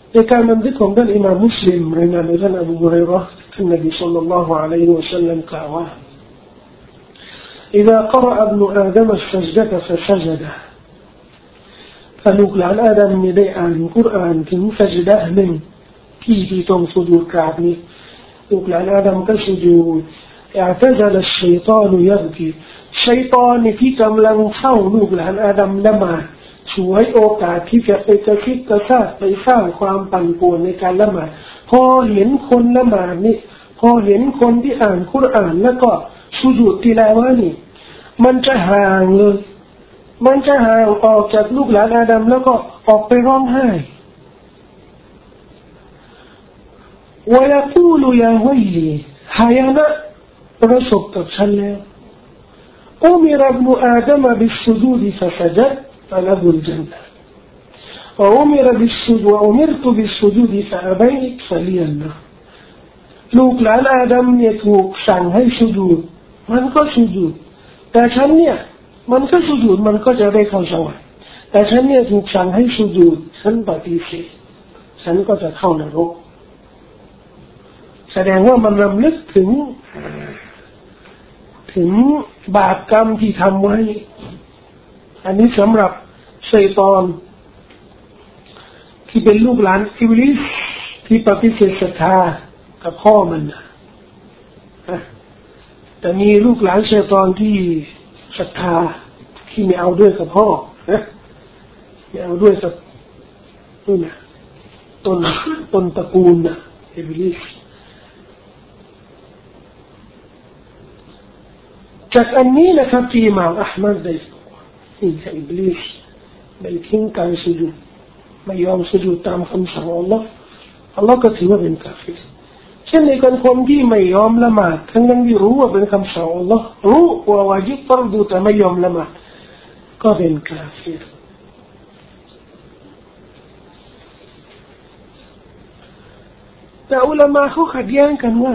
Speaker 1: ในการบันทึกของท่านอิหม่ามมุสลิมรายงานโดยท่านอบูฮุรอยเราะห์ท่านนบีศ็อลลัลลอฮุอะลัยฮิวะซัลลัมกล่าวว่า إذا قرأ ابن آدم السجدة فسجد ถ้าลูกหลานอาดัมได้อ่านกุรอานถึงสัจดะหนึ่งที่ที่ต้องสุญูดกราบนี้ลูกหลานอาดัมก็สุญูด اعتزل الشيطان يبكي ชัยฏอนที่กำลังเข้าลูกหลานอาดัมละหมาดช่วยโอกาสที่จะไปกระคิดกระซาดไปสร้างความปั่นป่วนในการละหมาดพอเห็นคนละหมาดนี่พอเห็นคนที่อ่านกุรอานแล้วก็สุญูดติลาวะนี่มันจะห่างเลยมันจะห่างออกจากลูกหลานอาดัมแล้วก็ออกไปร้องไห้ويقول يا ويلي หายนะประสบกับฉันแล้ว أمر ابن آدم بالسجود فسجد فله الجنة وأمر بالسجود وأمرت بالسجود فأبيت فلي النار ลูกหลานอาดัมเนี่ยถูกสั่งให้สุญูดมันก็สุญูดแต่ฉันเนี่ยมันก็สุญูดมันก็จะได้เข้าสวรรค์แต่ฉันเนี่ยถูกสั่งให้สุญูดฉันปฏิเสธฉันก็จะเข้านรกแสดงว่ามันรำลึกถึงถึงบาปกรรมที่ทำไว้อันนี้สำหรับชัยฏอนที่เป็นลูกหลานอิบลิสที่ปฏิเสธศรัทธากับพ่อมันนะแต่มีลูกหลานชัยฏอนที่ศรัทธาที่ไม่เอาด้วยกับพ่อนะไม่เอาด้วยกับนู่นนะต้นต้นตระกูลนะอิบลิสจากอันนี้นะครับที่อิหม่ามอะห์มัดได้นี่คืออิบลิสได้ทิ้งการสุญูดไม่ยอมสุญูดตามคำสั่งอัลลอฮ์อัลลอฮ์ก็ถือว่าเป็นกาฟิรเช่นในคนคนที่ไม่ยอมละหมาดทั้งนั้นที่รู้ว่าเป็นคำสั่งอัลลอฮ์รู้ว่าวาญิบฟัรดูแต่ไม่ยอมละหมาดก็เป็นกาฟิรแต่อุลามะเขาขัดแย้งกันว่า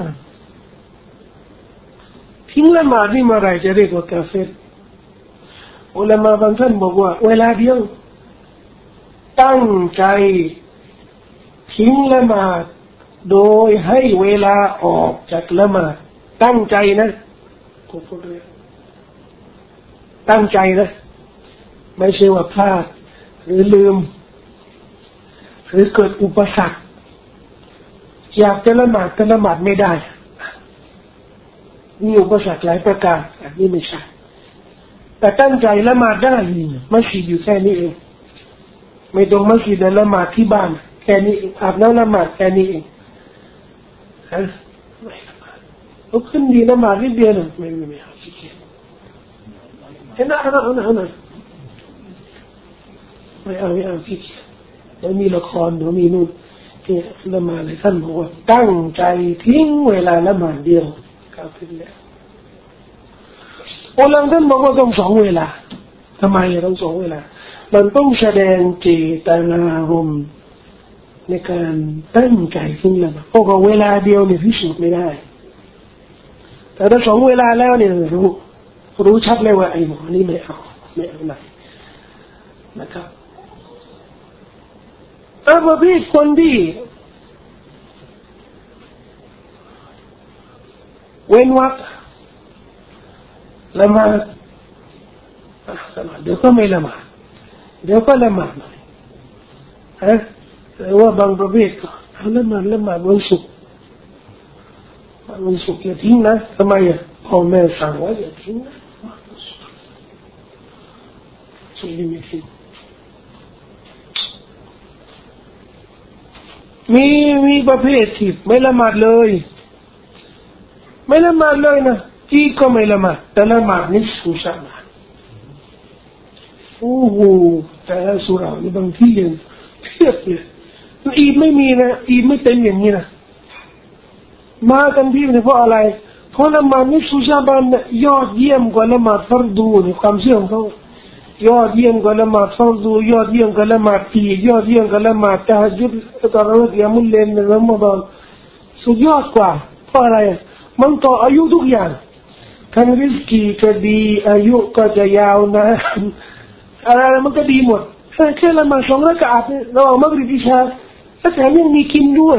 Speaker 1: ทิ้งละหมาดนี่เมื่อไรจะเรียกว่ากาเฟรอุลามะบางท่านบอกว่าเวลาเดียวตั้งใจทิ้งละหมาดโดยให้เวลาออกจากละหมาดตั้งใจนะกูพูดเลยตั้งใจนะไม่ใช่ว่าพลาดหรือลืมหรือเกิดอุปสรรคอยากจะละหมาดแต่ละหมาดไม่ได้มีอุปสรรคหลายประการอันนี้ไม่ใช่แต่ตั้งใจละหมาดได้มัสยิดอยู่แค่นี้เองไม่ต้องมัสยิดละหมาดที่บ้านแค่นี้อาบน้ำละหมาดแค่นี้เองฮะไม่ละหมาดลุกขึ้นดีละหมาดนิดเดียวนะไม่ไม่ไม่เอาขี้เกียจเห็นนะเอาเอาเอาไม่เอาไม่เอาขี้เกียจเดี๋ยวมีละครเดี๋ยวมีนู่นที่ละหมาดเลยท่านบอกว่าตั้งใจทิ้งเวลาละหมาดเดียวกาฟิรแล้วอุลามะท่านบอกว่าต้องสองเวลาทำไมต้องสองเวลามันต้องแสดงเจตนารมณ์ในการตั้งใจทิ้งละหมาดเพราะว่าเวลาเดียวเนี่ยพิสูจน์ไม่ได้แต่ถ้าสองเวลาแล้วเนี่ยรู้รู้ชัดเลยว่าไอ้หมอนี่ไม่เอาไม่เอาไหนนะครับแต่ประเภทคนที่เว้นวรรคละหมาดละหมาดเดี๋ยวก็ไม่ละหมาดเดี๋ยวก็ละหมาดหน่อยฮะแต่ว่าบางประเภทก็เอาละหมาดละหมาดวันศุกร์วันศุกร์อย่าทิ้งนะทำไมอ่ะพ่อแม่สั่งว่าอย่าทิ้งนะช่วยไม่ทิ้งมีมีประเภทที่ไม่ละหมาดเลยไม่ละหมาดเลยนะที่ก็ไม่ละหมาดแต่ละหมาดนิสุชาบานโอ้โหแต่ละสุรานี่บางที่ยังเทียบเลยอีดไม่มีนะอีดไม่เป็นอย่างนี้นะมากันที่นี่เพราะอะไรเพราะละหมาดนิสุชาบานเนี่ยยอดเยี่ยมกว่าละหมาดฟัรดูในความเชื่อของเขายอดเยี่ยมกว่าละหมาดฟัรดูยอดเยี่ยมกว่าละหมาดปียอดเยี่ยมกว่าละหมาดตะฮัจญุดตะเราะห์ยามุลเลนในรอมฎอนสุดยอดกว่าเพราะอะไรมันต่ออายุทุกอย่างทั้งริสกีก็ดีอายุก็จะยาวนานอะไรมันก็ดีหมดแค่ละหมาดสองรากะอะห์ระหว่างมักริบอิชาและแถมยังมีกินด้วย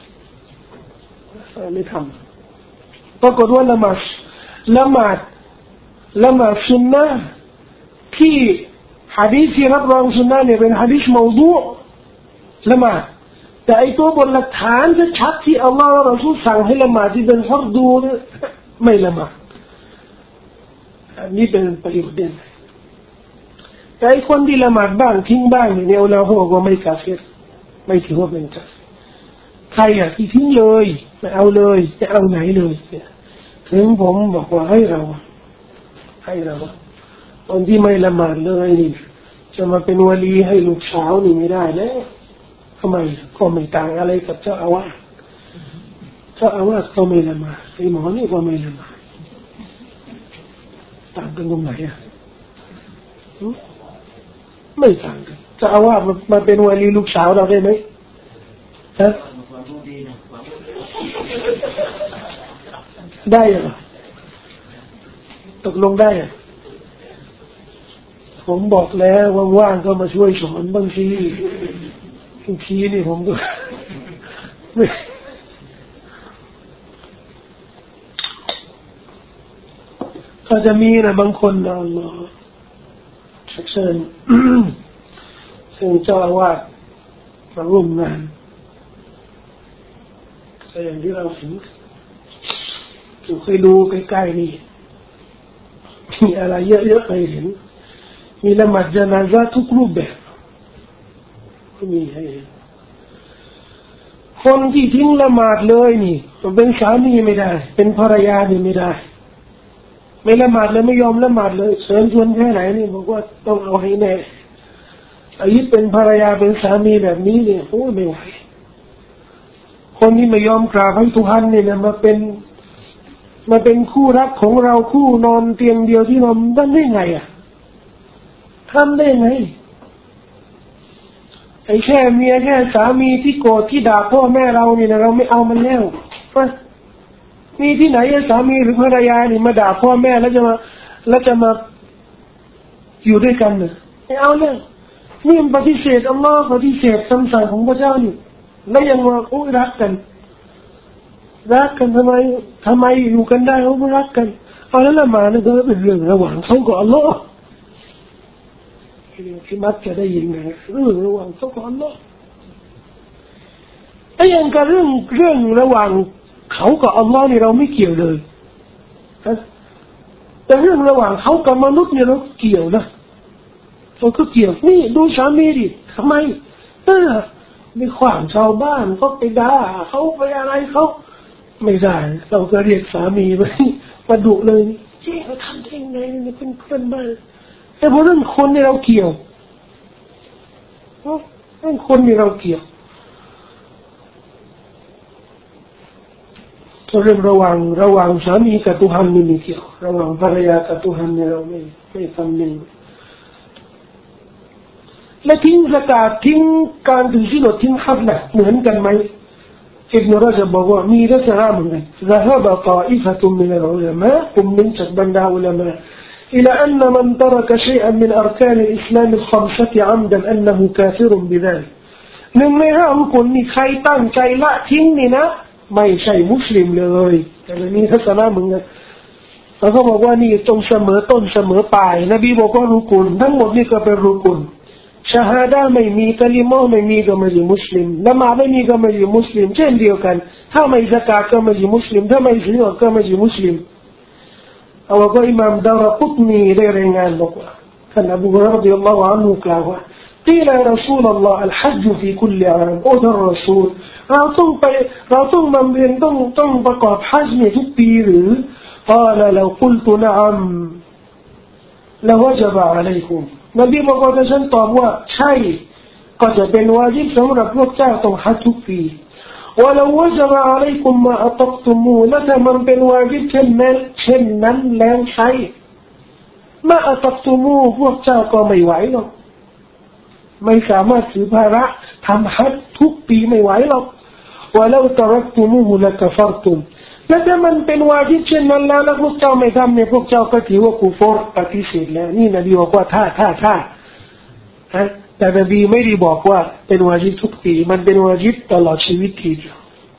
Speaker 1: ไม่ทำปรากฏว่าละหมาดละหมาดละหมาดซุนนะที่หะดีษที่รับรองซุนนะเนี่ยเป็นหะดีษเมาดูละหมาดแต่ไอ้ตัวบนหลักฐานจะชัดที่อัลลอฮฺและรอซูลสั่งให้ละหมาดที่เป็นฟัรดูไม่ละหมาดอันนี้เป็นประโยชน์เด่นแต่ไอ้คนที่ละหมาดบ้างทิ้งบ้างเนี่ยเราบอกว่าไม่กาเฟรไม่ถือว่าเป็นกาเฟรใครอ่ะที่ทิ้งเลยไม่เอาเลยจะเอาไหนเลยเนี่ยถึงผมบอกว่าให้เราให้เราคนที่ไม่ละหมาดเลยนี่จะมาเป็นวลีให้ลูกสาวนี่ไม่ได้นะทำไมก็ไม่ต่างอะไรกับเจ้าอาวาสเจ้าอาวาสก็ไม่ละหมาดไอ้หมอนี่ก็ไม่ละหมาดต่างกันตรงไหนอ่ะไม่ต่างกันเจ้าอาวาสมาเป็นวลีลูกสาวเราได้ไหมฮะได้เหรอตกลงได้อ่ะผมบอกแล้วว่างๆก็มาช่วยสอนบางทีบางทีนี่ผมก็ก็จะมีนะบางคนนะอัลลอฮฺเชิญเชิญเจ้าอาวาสมาร่วมงานแต่อย่างที่เราเห็นเราเคยดูใกล้ๆนี่มีอะไรเยอะๆเคยเห็นมีละหมาดญะนาซะห์ทุกรูปแบบมีให้คนที่ทิ้งละหมาดเลยนี่เป็นสามีไม่ได้เป็นภรรยานี่ไม่ได้ไม่ละหมาดเลยไม่ยอมละหมาดเลยเชิญชวนแค่ไหนนี่บอกว่าต้องเอาให้แน่อายุเป็นภรรยาเป็นสามีแบบนี้เนี่ยโอ้ไม่ไหวคนที่ไม่ยอมกราบให้ทุกท่านเนี่ยมาเป็นมาเป็นคู่รักของเราคู่นอนเตียงเดียวที่นอนได้ได้ไงอ่ะทำได้ไงไอ้แค่เมียแค่สามีที่โกรธที่ด่าพ่อแม่เราเนี่ยเราไม่เอามันแล้วมีที่ไหนสามีหรือภรรยานี่มาด่าพ่อแม่แล้วจะมาแล้วจะมาอยู่ด้วยกันเนี่ยไม่เอาเลยนี่มันปฏิเสธอัลลอฮ์ปฏิเสธคำสั่งของพระเจ้านี่แล้วยังมาโอ้รักกันรักกันทำไมทำไมอยู่กันได้เขาไม่รักกันเอาแล้วละหมาดเนี่ยก็เป็นเรื่องระหว่างเขากับอัลลอฮ์ที่มักจะได้ยินนะเรื่องระหว่างเขากับอัลลอฮ์ไอ้ยังกับเรื่องเรื่องระหว่างเขากับอัลลอฮ์นี่เราไม่เกี่ยวเลยแต่เรื่องระหว่างเขากับมนุษย์เนี่ยเราเกี่ยวนะเราก็เกี่ยวนี่ดูสามีดิทำไมเออไม่ขวางชาวบ้านก็ไปด่าเขาไปอะไรเขาไม่ได้เราก็เรียกสามีไปมาดุเลยเจ๊เขาทำได้ไงเนี่ยเป็นเพื่อนบ้านแต่พอเรื่องคนเนี่ยเราเกี่ยวเรื่องคนเนี่ยเราเกี่ยวเรื่องระหว่างระหว่างสามีกับตุฮันนี่ไม่เกี่ยวระหว่างภรรยากับตุฮันเนี่ยเราไม่ไม่ทำหนึ่งและทิ้งสกาดทิ้งการถือศีลอดทิ้งฮัจญ์เหมือนกันไหมอิบนุรจบบอกว่ามีลักษณะเหมือนกัน ذهب طائفة من العلماء กลุ่มหนึ่งจากบรรดาอุลามะ إلى أن من ترك شيئا من أركان الإسلام الخمسة عمدا أنه كافر بذلك หนึ่งในห้าของคนนี่ใครตั้งใจละทิ้งนี่นะไม่ใช่มุสลิมเลยแต่นี่ทัศนะเหมือนกันแล้วเขาบอกว่านี่ตรงเสมอต้นเสมอปลายนบีบอกว่ารุกุนทั้งหมดนี่ก็เป็นรุกุนชาฮาดะไม่มีกะลิมะห์ไม่มีก็ไม่ใช่มุสลิมละหมาดไม่มีก็ไม่ใช่มุสลิมเช่นเดียวกันถ้าไม่ซะกาตก็ไม่ใช่มุสลิมถ้าไม่ศีลก็ไม่ใช่มุสลิมเอาว่าก็อิหม่ามดารกุตนีได้รายงานบอกว่าท่านอบูฮุรอยเราะห์รฎิยัลลอฮุอันฮุกล่าวว่าقيل يا رسول الله الحج في كل عام โอ้ท่านรอซูลเราต้องไปเราต้องบำเพ็ญต้องต้องประกอบฮัจญ์เนี่ยทุกปีหรือ قال لو قلت نعم لوجب عليكم นบีบอกว่าถ้าฉันตอบว่าใช่ก็จะเป็นวาญิบสำหรับพวกเจ้าต้องฮัจญ์ทุกปี ولو وجب عليكم ما أطقتموه และถ้ามันเป็นวาญิบเช่นนั้นเช่นนั้นแล้วใช่ما أطقتموه พวกเจ้าก็ไม่ไหวหรอกไม่สามารถถือภาระทำฮัจญ์ทุกปีไม่ไหวหรอกว่าแล้วตรักตุมูฮุละกฟรตุมและถ้ามันเป็นวาญิบเช่นนั้นแล้วแล้วพวกเจ้าไม่ทำเนี่ยพวกเจ้าก็ถือว่ากุฟรปฏิเสธแล้วนี่นบีบอกว่าถ้าถ้าถ้าฮะแต่นบีไม่ได้บอกว่าเป็นวาญิบทุกปีมันเป็นวาญิบตลอดชีวิตทีเดียว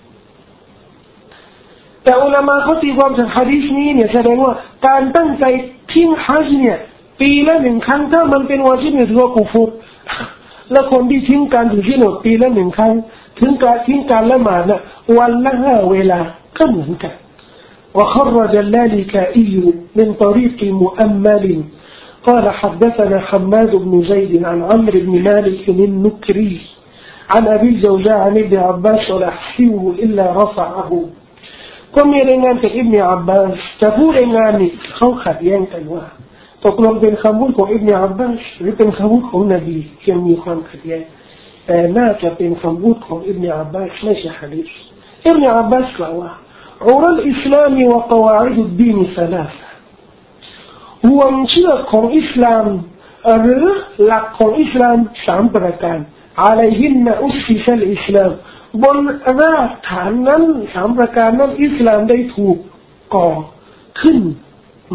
Speaker 1: แต่อุลามะเขาตีความจากหะดีษนี้เนี่ยแสดงว่าการตั้งใจทิ้งฮัจญ์เนี่ยปีละหนึ่งครั้งถ้ามันเป็นวาญิบเนี่ยถือว่ากุฟรและคนที่ทิ้งการถือศีลอดปีละหนึ่งครั้งถึงการทิ้งการละหมาดน่ะวันละห้าเวลาก็เหมือนกัน وخرج اللالكائي من طريق مؤمل قال حدثنا حماد بن زيد عن عمرو بن مالك النكري عن أبي الجوزاء عن ابن عباس ولا أحسبه إلا رفعه ก็มีรายงานจากอิบนุอับบาสแต่ผู้รายงานนี่เขาขัดแย้งกันว่าตกลงเป็นคำพูดของอิบนุอับบาสหรือเป็นคำพูดของนบียังมีความขัดแย้งแต่น่าจะเป็นคำพูดของอิบนุอับบาสไม่ใช่หะดีษอิบนุอับบาสกล่าวว่าعرى الإسلام وقواعد الدين ثلاثة ห่วงเชือกของอิสลามหรือหลักของอิสลามสามประการ عليهن أسس الإسلام บนรากฐานนั้นสามประการนั้นอิสลามได้ถูกก่อขึ้นมา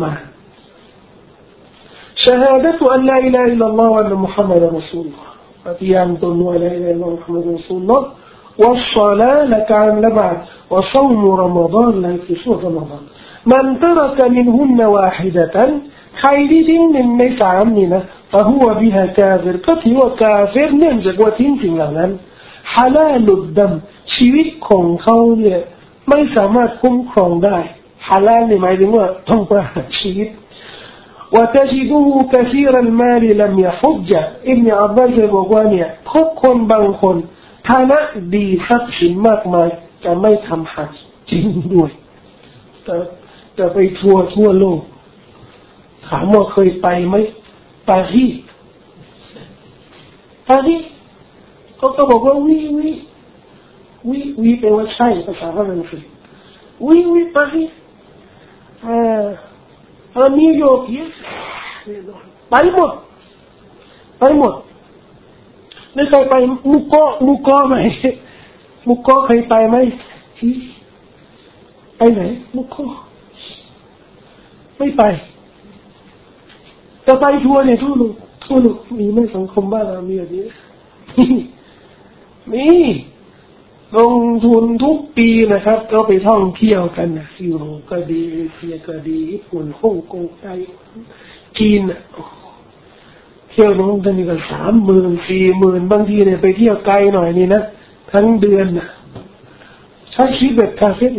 Speaker 1: شهادة أن لا إله إلا الله وأن محمد رسول الله ปฏิญาณตนว่าلا إله إلا الله محمد رسول الله والصلاة لك عن لبعض وصوم رمضان لا يكسور رمضان من ترك منهن واحدة خير من نسعمنا فهو بها كافر كفي وكافر ننجك وتنسي لنا حلال الدم ชีวิตของเขาเนี่ยไม่สามารถคุ้มครองได้ฮาลาลนี่หมายถึงว่าต้องประหารชีวิต وتجده كثير المال لم يحج ابن عباس บอกว่าเนี่ยพบคนบางคนฐานะดีทรัพย์สินมากมายแต่ไม่ทำฮัจญ์จริงด้วยแต่แต่ไปทัวร์ทั่วโลกถามว่าเคยไปไหมปารีสปารีสเขาก็บอกว่าวิวิวิวิแปลว่าใช่ภาษาฝรั่งเศสวิวิปารีสอ่านิวยอร์กyesไปหมดไปหมดไม่เคยไปมุกโกมุกโกไหมมุกโกเคยไปไหมไปไหนมุกโกไม่ไปจะไปทัวร์เนี่ยทั่วโลกทั่วโลกมีไหมสังคมบ้านเรามีอะไรมีลงทุนทุกปีนะครับก็ไปท่องเที่ยวกันนะยุโรปก็ดีเอเชียก็ดีญี่ปุ่นฮ่องกงไต้จีนอ่ะเที่ยวน้องท่านนี่ก็สามหมื่นสี่หมื่นบางทีเนี่ยไปเที่ยวไกลหน่อยนี่นะทั้งเดือนน่ะใช้ชีวิตแบบคาเฟ่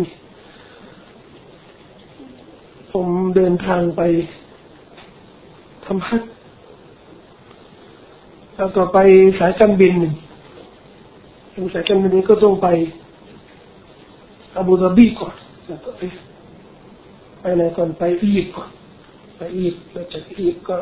Speaker 1: ผมเดินทางไปทำฮัจญ์แล้วก็ไปสายการบินหนึ่งสายการบินนี้ก็ต้องไปอาบูดาบีก่อนแล้วก็ไปไปไหนก่อนไปอียิปต์ก่อนไปอียิปต์แล้วจากอียิปต์ก็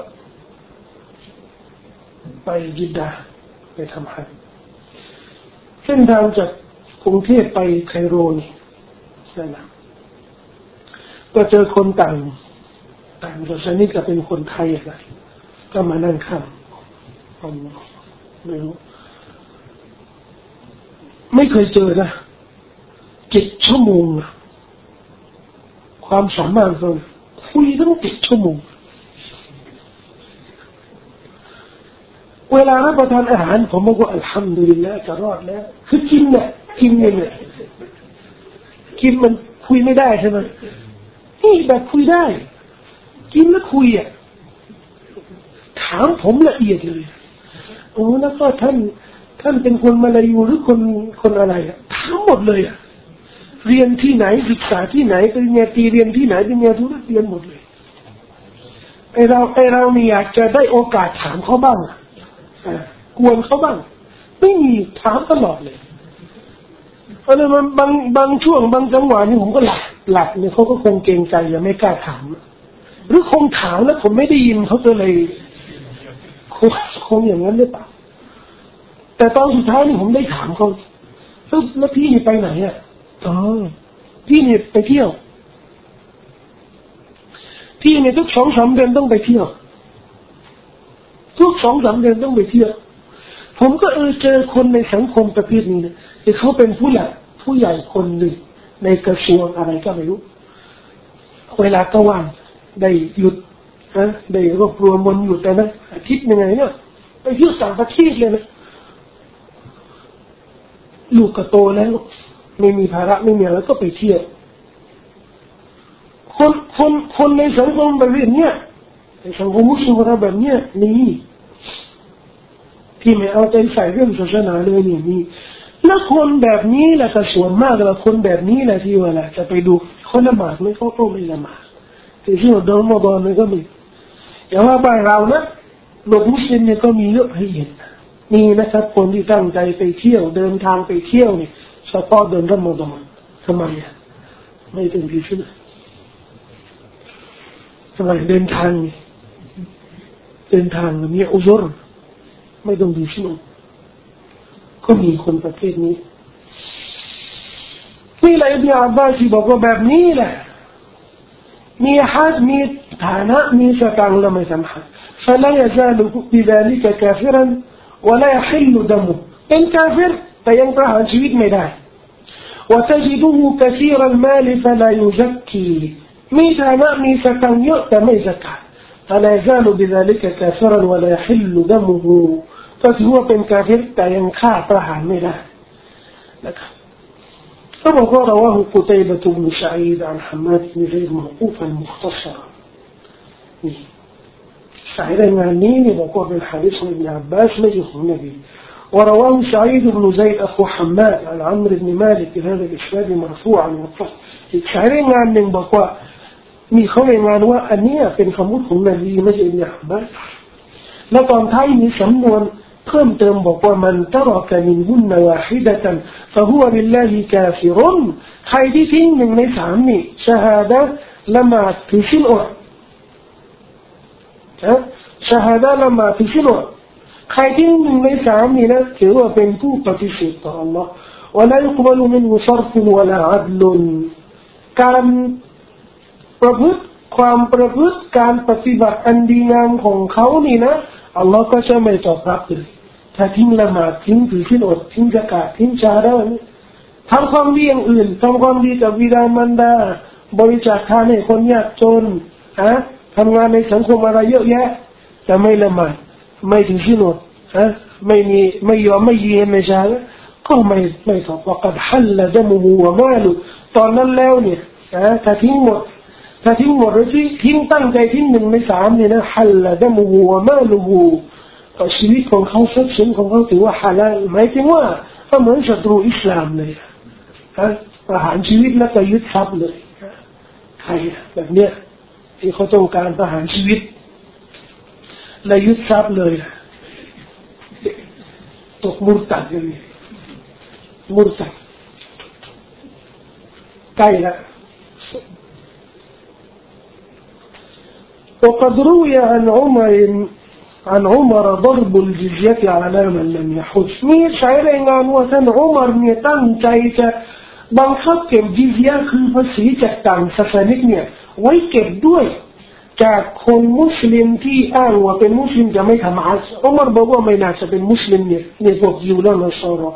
Speaker 1: ไปยิดดาห์ไปทำฮัจญ์เส้นทางจากกรุงเทพไปไคโรนี่นั่นแหละก็เจอคนต่างต่างศาสนาก็เป็นคนไทยอะไรก็มานั่งข้างผมไม่รู้ไม่เคยเจอนะเจ็ดชั่วโมงนะความสามารถเราคุยตั้งเจ็ดชั่วโมงเวลารับประทานอาหารผมบอกว่าอัลฮัมดุลิลละห์จะรอดแล้วคือกินเนี่ยกินเนี่ยกินมันคุยไม่ได้ใช่ไหมนี่แบบคุยได้กินแล้วคุยอ่ะถามผมละเอียดเลยโอ้แล้วก็ท่านท่านเป็นคนมาลายูหรือคนคนอะไรอ่ะถามหมดเลยอ่ะเรียนที่ไหนศึกษาที่ไหนปริญญาตรีเรียนที่ไหนปริญญาโทเรียนหมดเลยไอเราไอเราเนี่ยอยากจะได้โอกาสถามเขาบ้างอ่ะกวนเขาบ้างไม่มีถามตลอดเลยเพราะฉะนั้นบางบางช่วงบางจังหวะนี่ผมก็หลับหลับเนี่ยเขาก็คงเกรงใจยังไม่กล้าถามหรือคงถามแล้วผมไม่ได้ยินเขาก็เลยคงคงอย่างนั้นหรือเปล่าแต่ตอนสุดท้ายนี่ผมได้ถามเขาแล้วแล้วพี่นี่ไปไหนอ่ะอ๋อพี่นี่ไปเที่ยวพี่นี่ทุกสองสามเดือนต้องไปเที่ยวทุกสองสามเดือนต้องไปเที่ยวผมก็เออเจอคนในสังคมประเภทนี้นะที่เขาเป็นผู้ใหญ่ผู้ใหญ่คนหนึ่งในกระทรวงอะไรก็ไม่รู้เวลาก็ว่างได้หยุดนะได้รวบรวมวันหยุดแต่นะอาทิตย์ยังไงเนี่ยไปไปเที่ยวต่างประเทศเลยนะลูกก็โตแล้วไม่มีภาระไม่มีอะไรก็ไปเที่ยวคนคนคนในสังคมแบบนี้ในสังคมมุสลิมเราแบบนี้นี่ที่ไม่เอาใจใส่เรื่องศาสนาเลยนี่นี่แล้วคนแบบนี้แหละก็ส่วนมากแล้วคนแบบนี้แหละที่ว่าแหละจะไปดูเขาละหมาดไม่เขาก็ไม่ละหมาดแต่ที่ว่าเดินมาบอลมันก็มีอย่างว่าบ้านเรานะโลกมุสลิมเนี่ยก็มีเยอะให้เห็นนี่นะครับคนที่ตั้งใจไปเที่ยวเดินทางไปเที่ยวเนี่ยเฉพาะเดินรอมฎอนทำไมอ่ะไม่ถึงที่สุดทำไมเดินทางเดินทางมีอุซรไม่ต้องดีสุดก็มีคนประเภทนี้นี่แหละอิบนุอับบาสบอกว่าแบบนี้แหละมีฮัดมีฐานะมีสตางค์และไม่สัมผัส فلا يزال بذلك كافرا ولا يحل دمه إن كافر فينقع شيءไม่ได้ وتجده كثير المال فلا يزكي มีฐานะมีสตางค์เยอะแต่ไม่ซักะ فلا يزال بذلك كافرا ولا يحل دمه ก็ถือว่าเป็นกาเฟรแต่ยังฆ่าประหารไม่ได้นะครับก็บอกว่าرواه قتيبة بن سعيد عن حماد بن زيد موقوفا مختصرا سعيد بن عنين وقوع بن حارث بن عباس مجلس النبي ورواه سعيد بن زيد أخو حماد عن عمرو بن مالك بهذا الإسناد مرفوعا وقف سعيد بن عنين بقواมีเขารายงานว่าอันนี้เป็นคำพูดของนบีไม่ใช่อิบนุอับบาสและตอนท้ายมีสำนวนเพิ่มเติมบอกว่ามันตรกมินหุนนวาฮิดะตันฟะฮุวะบิลลาฮิกาฟิรุนใครที่ทิ้งหนึ่งในสามนี่ชะฮาดะละหมาดถือศีลอดฮะชะฮาดะละหมาดถือศีลอดใครทิ้งหนึ่งในสามนี่นะถือว่าเป็นผู้ปฏิเสธต่อ Allah วะลายุกบัลุมินฮุศรฟุวะลาอัดลุนการประพฤติความประพฤติการปฏิบัติอันดีงามของเขานี่นะอัลลอฮ์ก็จะไม่ตอบรับเลยถ้าทิ้งละหมาดทิ้งถือศีลอดทิ้งซะกาตทิ้งชาดะห์ทำความดีอย่างอื่นทำความดีกับบิดามารดาบริจาคทานให้คนยากจนฮะทำงานในสังคมอะไรเยอะแยะแต่ไม่ละหมาดไม่ถือศีลอดฮะไม่มีไม่ยอมไม่ยืนในชาดะห์ก็ไม่ไม่ตอบว่ากัดฮัลละดะมุฮูวะมาลุตอนนั้นแล้วเนี่ยฮะถ้าทิ้งหมดถ้าทิ้งหมดหรือทิ้งตั้งใจทิ้งหนึ่งในสามเนี่ยนะฮัลละดะมุฮูวะมาลุฮูก็ชีวิตของเขาทรัพย์สินของเขาถือว่าฮาลาลหมายถึงว่าก็เหมือนศัตรูอิสลามเลยฮะประหารชีวิตแล้วก็ยึดทรัพย์เลยใครแบบเนี้ยที่เขาต้องการประหารชีวิตและยึดทรัพย์เลยตกมุรตัดเลยมุรตัดใกล้ละوقد روي عن عمر عن عمر ضرب الجزية على من لم يحج มีใช้รายงานว่าท่านอุมัรเนี่ยตั้งใจจะบังคับเก็บจิซยะห์คือภาษีจากต่างศาสนิกเนี่ยไว้เก็บด้วยจากคนมุสลิมที่อ้างว่าเป็นมุสลิมจะไม่ทำฮัจญ์อุมัรบอกว่าไม่น่าจะเป็นมุสลิมเนี่ยในพวกยิวและนัสรอ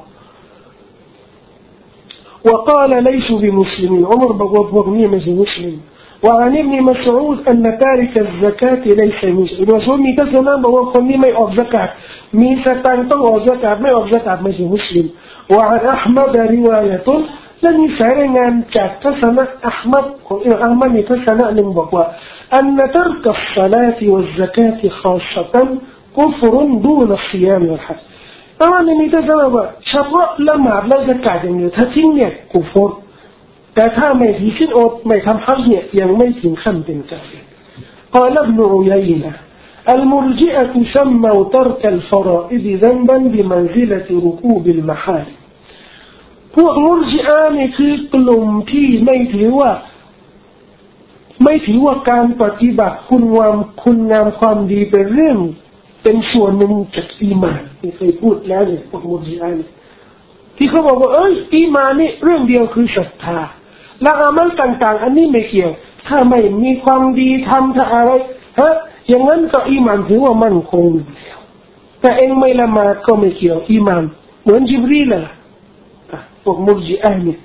Speaker 1: وقال ليسوا بمسلمين عمرบอกว่าพวกนี้ไม่ใช่มุสลิมوعن ابن مسعود أن تارك الزكاة ليس مسلم مسعود มีทัศนะบอกว่าคนนี้ไม่ออกซะกาตมีสตางค์ต้องออกซะกาตไม่ออกซะกาตไม่ใช่มุสลิม وعن أحمد رواية และมีสายรายงานจากทัศนะอัลมัดของอิหม่ามอัลมัดมีทัศนะหนึ่งบอกว่า أن ترك الصلاة والزكاة خاصة كفر دون الصيام والحج อันนี้มีทัศนะว่าเฉพาะละหมาดและซะกาตอย่างเดียวถ้าทิ้งเนี่ยกุฟรแต่ถ้าไม่ถือศีลอดไม่ทำฮัจญ์เนี่ยยังไม่ถึงขั้นเป็นกาเฟร قال ابن عيينة المرجئة سموا ترك الفرائض ذنبا بمنزلة ركوب المحارم พวกมุรญิอะห์นี่คือกลุ่มที่ไม่ถือว่าไม่ถือว่าการปฏิบัติคุณงามคุณงามความดีเป็นเรื่องเป็นส่วนหนึ่งจากอีหม่านที่เคยพูดแล้วเนี่ยพวกมุรญิอะห์นี่ที่เขาบอกว่าเอ้ยอีหม่านนี่เรื่องเดียวคือศรัทธาและอามัลต่างๆอันนี้ไม่เกี่ยวถ้าไม่มีความดีทำถ้าอะไรฮะอย่างนั้นก็อีหม่านถือว่ามั่นคงแต่เองไม่ละหมาดก็ไม่เกี่ยวอีหม่านเหมือนญิบรีลล่ะพวกมุรญิอะห์นี่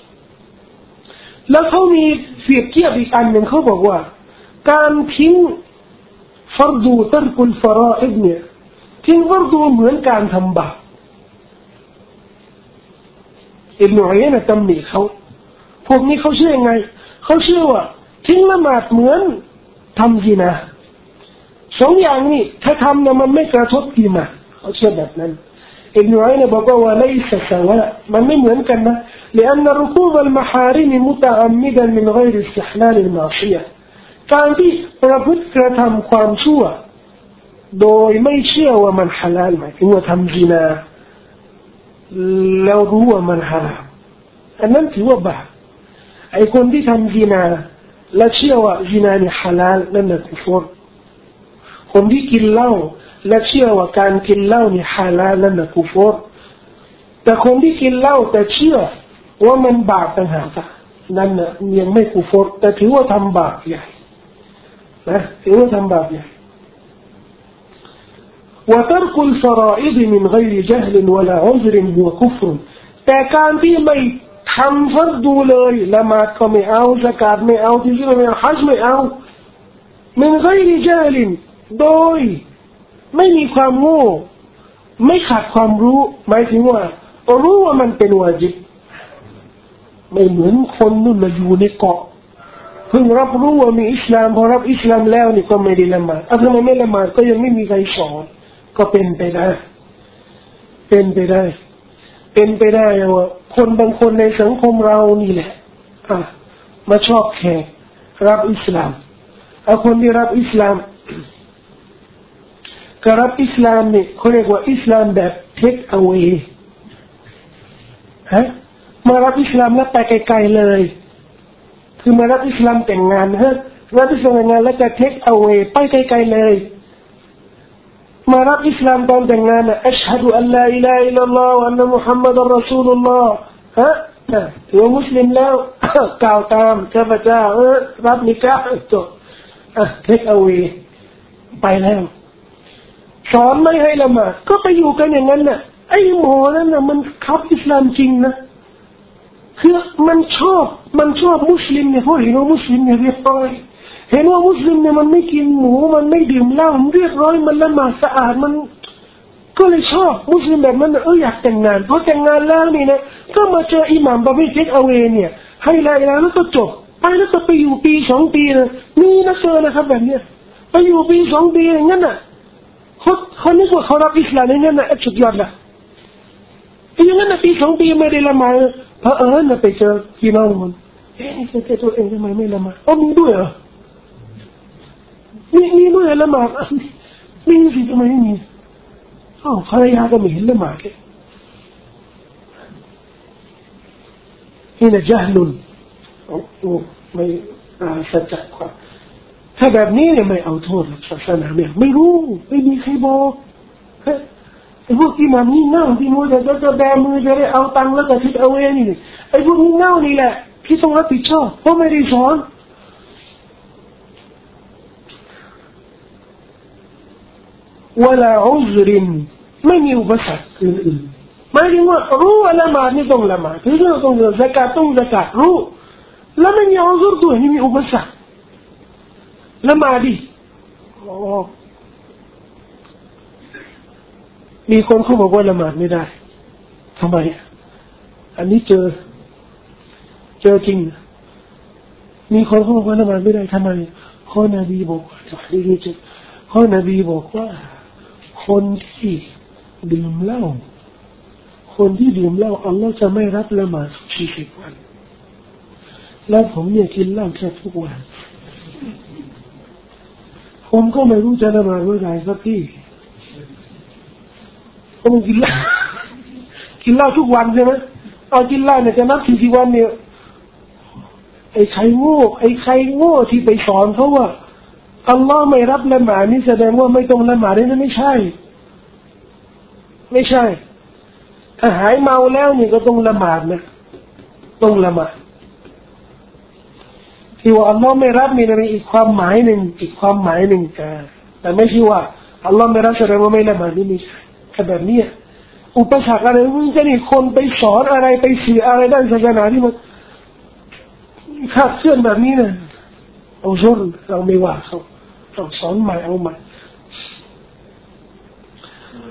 Speaker 1: แล้วเขามีเปรียบเทียบอีกอันหนึ่งเขาบอกว่าการทิ้งฟัรดูตัรกุลฟารออิดเนี่ยทิ้งฟัรดูเหมือนการทำบาปอิบนุอุยัยนะห์ตำหนิเขาพวกนี้เขาเชื่อยังไงเขาเชื่อว่าทิ้งละหมาดเหมือนทำซินาสองอย่างนี้ถ้าทำเนี่ยมันไม่กระทบอีหม่านเขาเชื่อแบบนั้นอิบนุอุยัยนะห์บอกว่าไม่ใช่สวะมันไม่เหมือนกันนะلأن ركوب المحارم متعمدا من غير استحلال المعصية การที่ประพฤติกระทำความชั่วโดยไม่เชื่อว่ามันฮาลาลหมายถึงว่าทำซินาแล้วรู้ว่ามันฮารามอันนั้นถือว่าบาปไอ้คนที่ทำซินาและเชื่อว่าซินานี่ฮาลาลนั่นน่ะกุฟรคนที่กินเหล้าและเชื่อว่าการกินเหล้านี่ฮาลาลนั่นน่ะกุฟรแต่คนที่กินเหล้าแต่เชื่อว่ามันบาปต่างหากนั่นน่ะยังไม่กุฟรแต่ถือว่าทำบาปใหญ่นะถือว่าทำบาปใหญ่وترك الفرائض من غير جهل ولا عذر هو كفر แต่การที่ไม่ทำฟัรดูเลยละหมาดก็ไม่เอาซะกาตไม่เอาที่จะไม่เอาฮัจญ์ไม่เอา من غير جهل โดยไม่มีความโง่ไม่ขาดความรู้หมายถึงว่ารู้ว่ามันเป็นวาญิบไม่เหมือนคนนู่นมาอยู่ในเกาะเพิ่งรับรู้ว่ามีอิสลามพอรับอิสลามแล้วนี่ก็ไม่ได้ละหมาดอ่ะทำไมไม่ละหมาดก็ยังไม่มีใครสอนก็เป็นไปได้เป็นไปได้เป็นไปได้ว่าคนบางคนในสังคมเรานี่แหละอ่ะมาชอบแขกรับอิสลามเอาคนที่รับอิสลามก็รับอิสลามนี่เขาเรียกว่าอิสลามแบบ take away ฮะมารับอิสลามแล้วไปไกลๆเลยคือมารับอิสลามแต่งงานฮะรับอิสลามแต่งงานแล้วจะ take away ไปไกลๆเลยมารับอิสลามตอนแต่งงานนะอัชฮะดุอัลลอฮ์อิลาฮะอิลลัลลอฮ์วะอันนะมุฮัมมัดอัรรอซูลุลลอฮ์ฮะถือว่ามุสลิมแล้วกล่าวตามข้าพเจ้ารับนิกะห์จบอ่ะ take away ไปแล้วสอนไม่ให้ละหมาดก็ไปอยู่กันอย่างนั้นน่ะไอ้หมอนั่นน่ะมันคับอิสลามจริงนะคือมันชอบมันชอบมุสลิมเนี่ยเพราะเห็นว่ามุสลิมเนี่ยเรียบร้อยเห็นว่ามุสลิมเนี่ยมันไม่กินหมูมันไม่ดื่มเหล้ามันเรียบร้อยมันละหมาดสะอาดมันก็เลยชอบมุสลิมแบบนั้นเอออยากแต่งงานพอแต่งงานแล้วนี่นะก็มาเจออิหม่ามประเภทเทคเอาเวเนี่ยให้ละอิละฮ์แล้วก็จบไปแล้วก็ไปอยู่ปีสองปีนะมีนะเจอนะครับแบบเนี้ยไปอยู่ปีสองปีอย่างนั้นน่ะเขาเขานึกว่าเขารับอิสลามอย่างนั้นน่ะสุดยอดละอย่างนั้นน่ะปีสองปีไม่ได้ละหมาดเพราะเออน่ะไปเจอพี่น้องมันเอ๊ะเจ๊ตัวเองทำไมไม่ละหมาดอ๋อมีด้วยเหรอมีมีด้วยละหมาดมีสิทำไมไม่มีอ้าวภรรยาก็ไม่เห็นละหมาดเลยนี่นะจัฮลุนโอ้ไม่สัจจะกว่าถ้าแบบนี้เนี่ยไม่เอาโทษศาสนาเนี่ยไม่รู้ไม่มีใครบอกไอ้พวกที่มันนี่เง่าที่มัวแต่จะแบมือจะได้เอาตังค์แล้วก็ทิศเอาเองนี่ไอ้พวกนี้เง่านี่แหละที่ต้องรับผิดชอบเพราะไม่ได้สอนวะลาอุซรินไม่มีอุปสรรคอื่นๆหมายถึงว่ารู้ว่าละหมาดนี่ต้องละหมาดถือว่าต้องซะกาตต้องซะกาตรู้แล้วไม่มีอุซรด้วยไม่มีอุปสรรคละหมาดดิมีคนเขาบอกว่าละหมาดไม่ได้ทำไมอันนี้เจอเจอจริงมีคนเขาบอกว่าละหมาดไม่ได้ทำไมข้อนบีบอกว่าจะให้ดีจุดข้อนบีบอกว่าคนที่ดื่มเหล้าคนที่ดื่มเหล้าอัลลอฮ์จะไม่รับละหมาดสี่สิบวันแล้วผมเนี่ยกินเหล้าแค่ทุกวันผมก็ไม่รู้จะละหมาดเมื่อไหร่สักทีผมกินเหล้ากินเหล้าทุกวันใช่ไหมเอากินเหล้าเนี่ยจะนับสี่สิบวันเนี่ยไอ้ใครโง่ไอ้ใครโง่ที่ไปสอนเขาว่าอัลลอฮ์ไม่รับละหมาดนี่แสดงว่าไม่ต้องละหมาดนี่ไม่ใช่ไม่ใช่ถ้าหายเมาแล้วนี่ก็ต้องละหมาดนะต้องละหมาดที่ว่าอัลลอฮ์ไม่รับนี่มีอีกความหมายหนึ่งอีกความหมายหนึ่งแต่ไม่ใช่ว่าอัลลอฮ์ไม่รับแสดงว่าไม่ละหมาดนี่ไม่ใช่แค่แบบนี้อุปสรรคอะไรมึงจะนี่คนไปสอนอะไรไปสื่ออะไรด้านศาสนาที่มันคาดเคลื่อนแบบนี้เนี่ยเอาชนเราไม่ว่าเขาต้องสอนใหม่เอาใหม่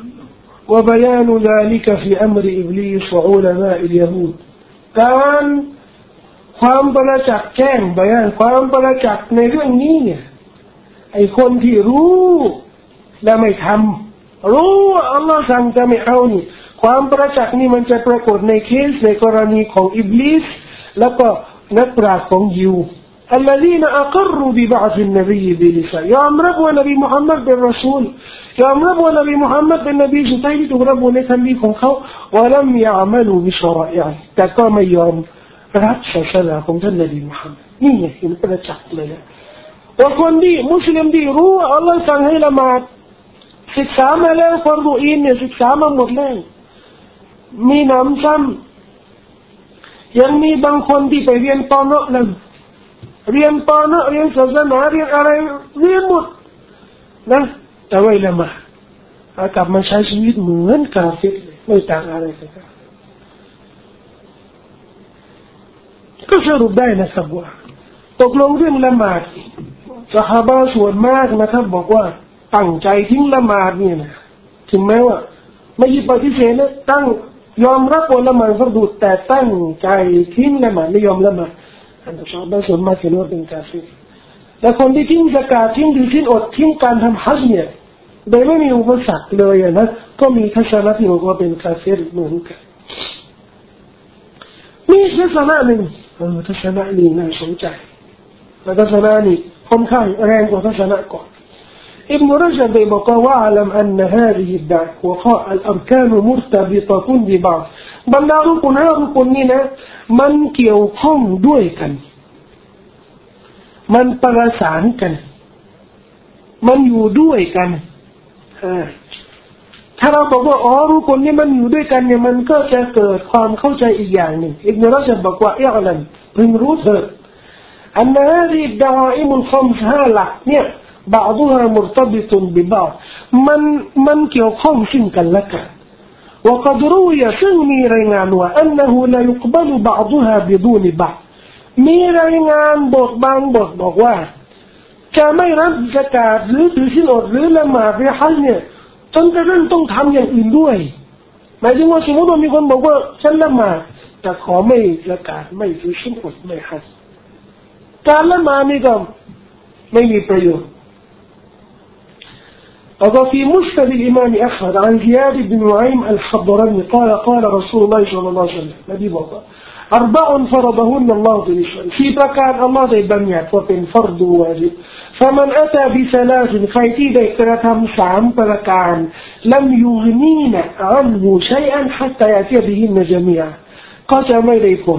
Speaker 1: وبيان ذلك في أمر إبليس وعلماء اليهود การความประจักษ์แจ้งบยานความประจักษ์ในเรื่องนี้เนี่ยไอ้คนที่รู้และไม่ทำรู้ว่าอัลลอฮ์สั่งจะไม่เอานี่ความประจักษ์นี่มันจะปรากฏในเคสในกรณีของอิบลิสแล้วก็นักปราชญ์ของยิว الذين أقروا ببعث النبي بلسان ยอมรับว่านบีมุฮัมมัดเป็นรอซูลยอมรับว่านบีมุฮัมมัดเป็นนบีสุดท้ายที่ถูกระบุในคัมภีร์ของเขาว่าลัมยะอ์มะลูบิชรออิอะห์แต่ก็ไม่ยอมรับศาสนาของท่านนบีมุฮัมมัดนี่ไงเห็นประจักษ์เลยนะว่าคนที่มุสลิมที่รู้ว่าอัลลอฮ์สั่งให้ละหมาดศึกษามาแล้วฟารดูอีนเนี่ยศึกษามาหมดแล้วมีน้ำซ้ำยังมีบางคนที่ไปเรียนปอนอนั่นเรียนปอนอเรียนศาสนาเรียนอะไรเรียนหมดนะแต่ไม่ละหมาดกลับมาใช้ชีวิตเหมือนกาเฟรไม่ต่างอะไรกันก็สรุปได้นะครับว่าตกลงเรื่องละหมาดซอฮาบะห์ส่วนมากนะครับบอกว่าตั้งใจทิ้งละหมาดเนี่ยนะถึงแม้ว่าไม่ยึดปฏิเสธนะตั้งยอมรับว่าละหมาดฟัรดูแต่ตั้งใจทิ้งละหมาดไม่ยอมละหมาดอันนั้นซอฮาบะห์ส่วนมากเห็นว่าเป็นกาเฟรแต่คนที่ทิ้งซะกาตทิ้งถือศีลอดทิ้งการทำฮัจญ์เนี่ยโดยไม่มีอุปสรรคเลยนะก็มีทัศนะที่บอกว่าเป็นกาเฟรเหมือนกันมีทัศนะหนึ่งเออทัศนะนี้น่าสนใจและทัศนะนี้ค่อนข้างแรงกว่าทัศนะก่อนอิบนุรจบได้บอกว่าอัลลัมอันฮาซิฮิดดะวะฆาอัลอัรกานมุรตบิตะตุนบิบะฎบรรดารุกนห้ารุกนนี้นะมันเกี่ยวข้องด้วยกันมันประสานกันมันอยู่ด้วยกันถ้าเราบอกว่าอ๋อรุกนนี้มันอยู่ด้วยกันเนี่ยมันก็จะเกิดความเข้าใจอีกอย่างหนึ่งอิบนุรจบบอกว่าอิอลัมพึงรู้เถิดอันฮาซิฮิดดะวาอิมุลคัมซห้าหลักเนี่ยبعضها مرتبط ببعض من من เกี่ยวข้องซึ่งกันและกัน وقد روي ซึ่งมีรายงานว่า أنه لا يقبل بعضها بدون بعض มีรายงานบทบางบทบอกว่าจะไม่รับซะกาตหรือถือศีลอดหรือละหมาดหรือฮัจญ์เนี่ยจนกระทั่งต้องทำอย่างอื่นด้วยหมายถึงว่าสมมติว่ามีคนบอกว่าฉันละหมาดแต่ขอไม่ละกาตไม่ถือศีลอดไม่ฮัจญ์การละหมาดนี่ก็ไม่มีประโยชน์وفي مسند الإمام أحمد عن زياد بن نعيم الحضرمي قال قال رسول الله صلى الله عليه وسلم نبي بابا أربع فرضهن الله بالإسلام في بكان الله ذي بنيات وبين فرض واجب فمن أتى بثلاث خيتي ذي كرتهم سعم بكان لم يغنين عنه شيئا حتى يأتي بهن جميعا قال ما يديكم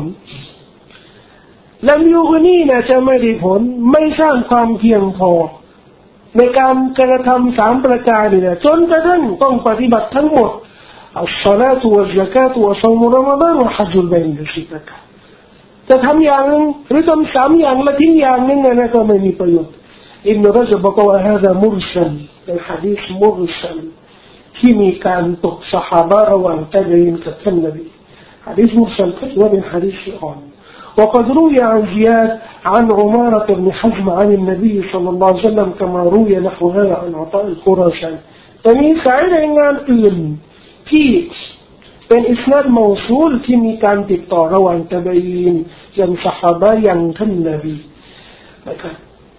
Speaker 1: لم يغنين ما يديكم ما يسام قام พียงพอในการกระทำสามประการเนี่ยจนกระทั่งต้องปฏิบัติทั้งหมดอัศลาตุวะซะกาตุวะศอมุรอมฎานวะฮัจญุลบัยต์สี่ประการจะทำอย่างหรือทำสามอย่างละทิ้งอย่างนึงนะก็ไม่มีประโยชน์อิบนุรจบบอกว่าฮาซามุรซัลเป็นหะดีษมุรซัลที่มีการตกซอฮาบะห์ระหว่างตะบีนกับท่านนบีหะดีษมุรซัลก็ถือว่าเป็นหะดีษที่อ่อนوقد روي عن زياد عن عمارة بن حزم عن النبي صلى الله عليه وسلم كما روي نحو هذا عن عطاء الخراساني แต่มีสายรายงานอื่นที่เป็นอิสนาดเมาซูลที่มีการติดต่อระหว่างตะบีนอย่างซอฮาบะห์อย่างท่านนบีนะครับ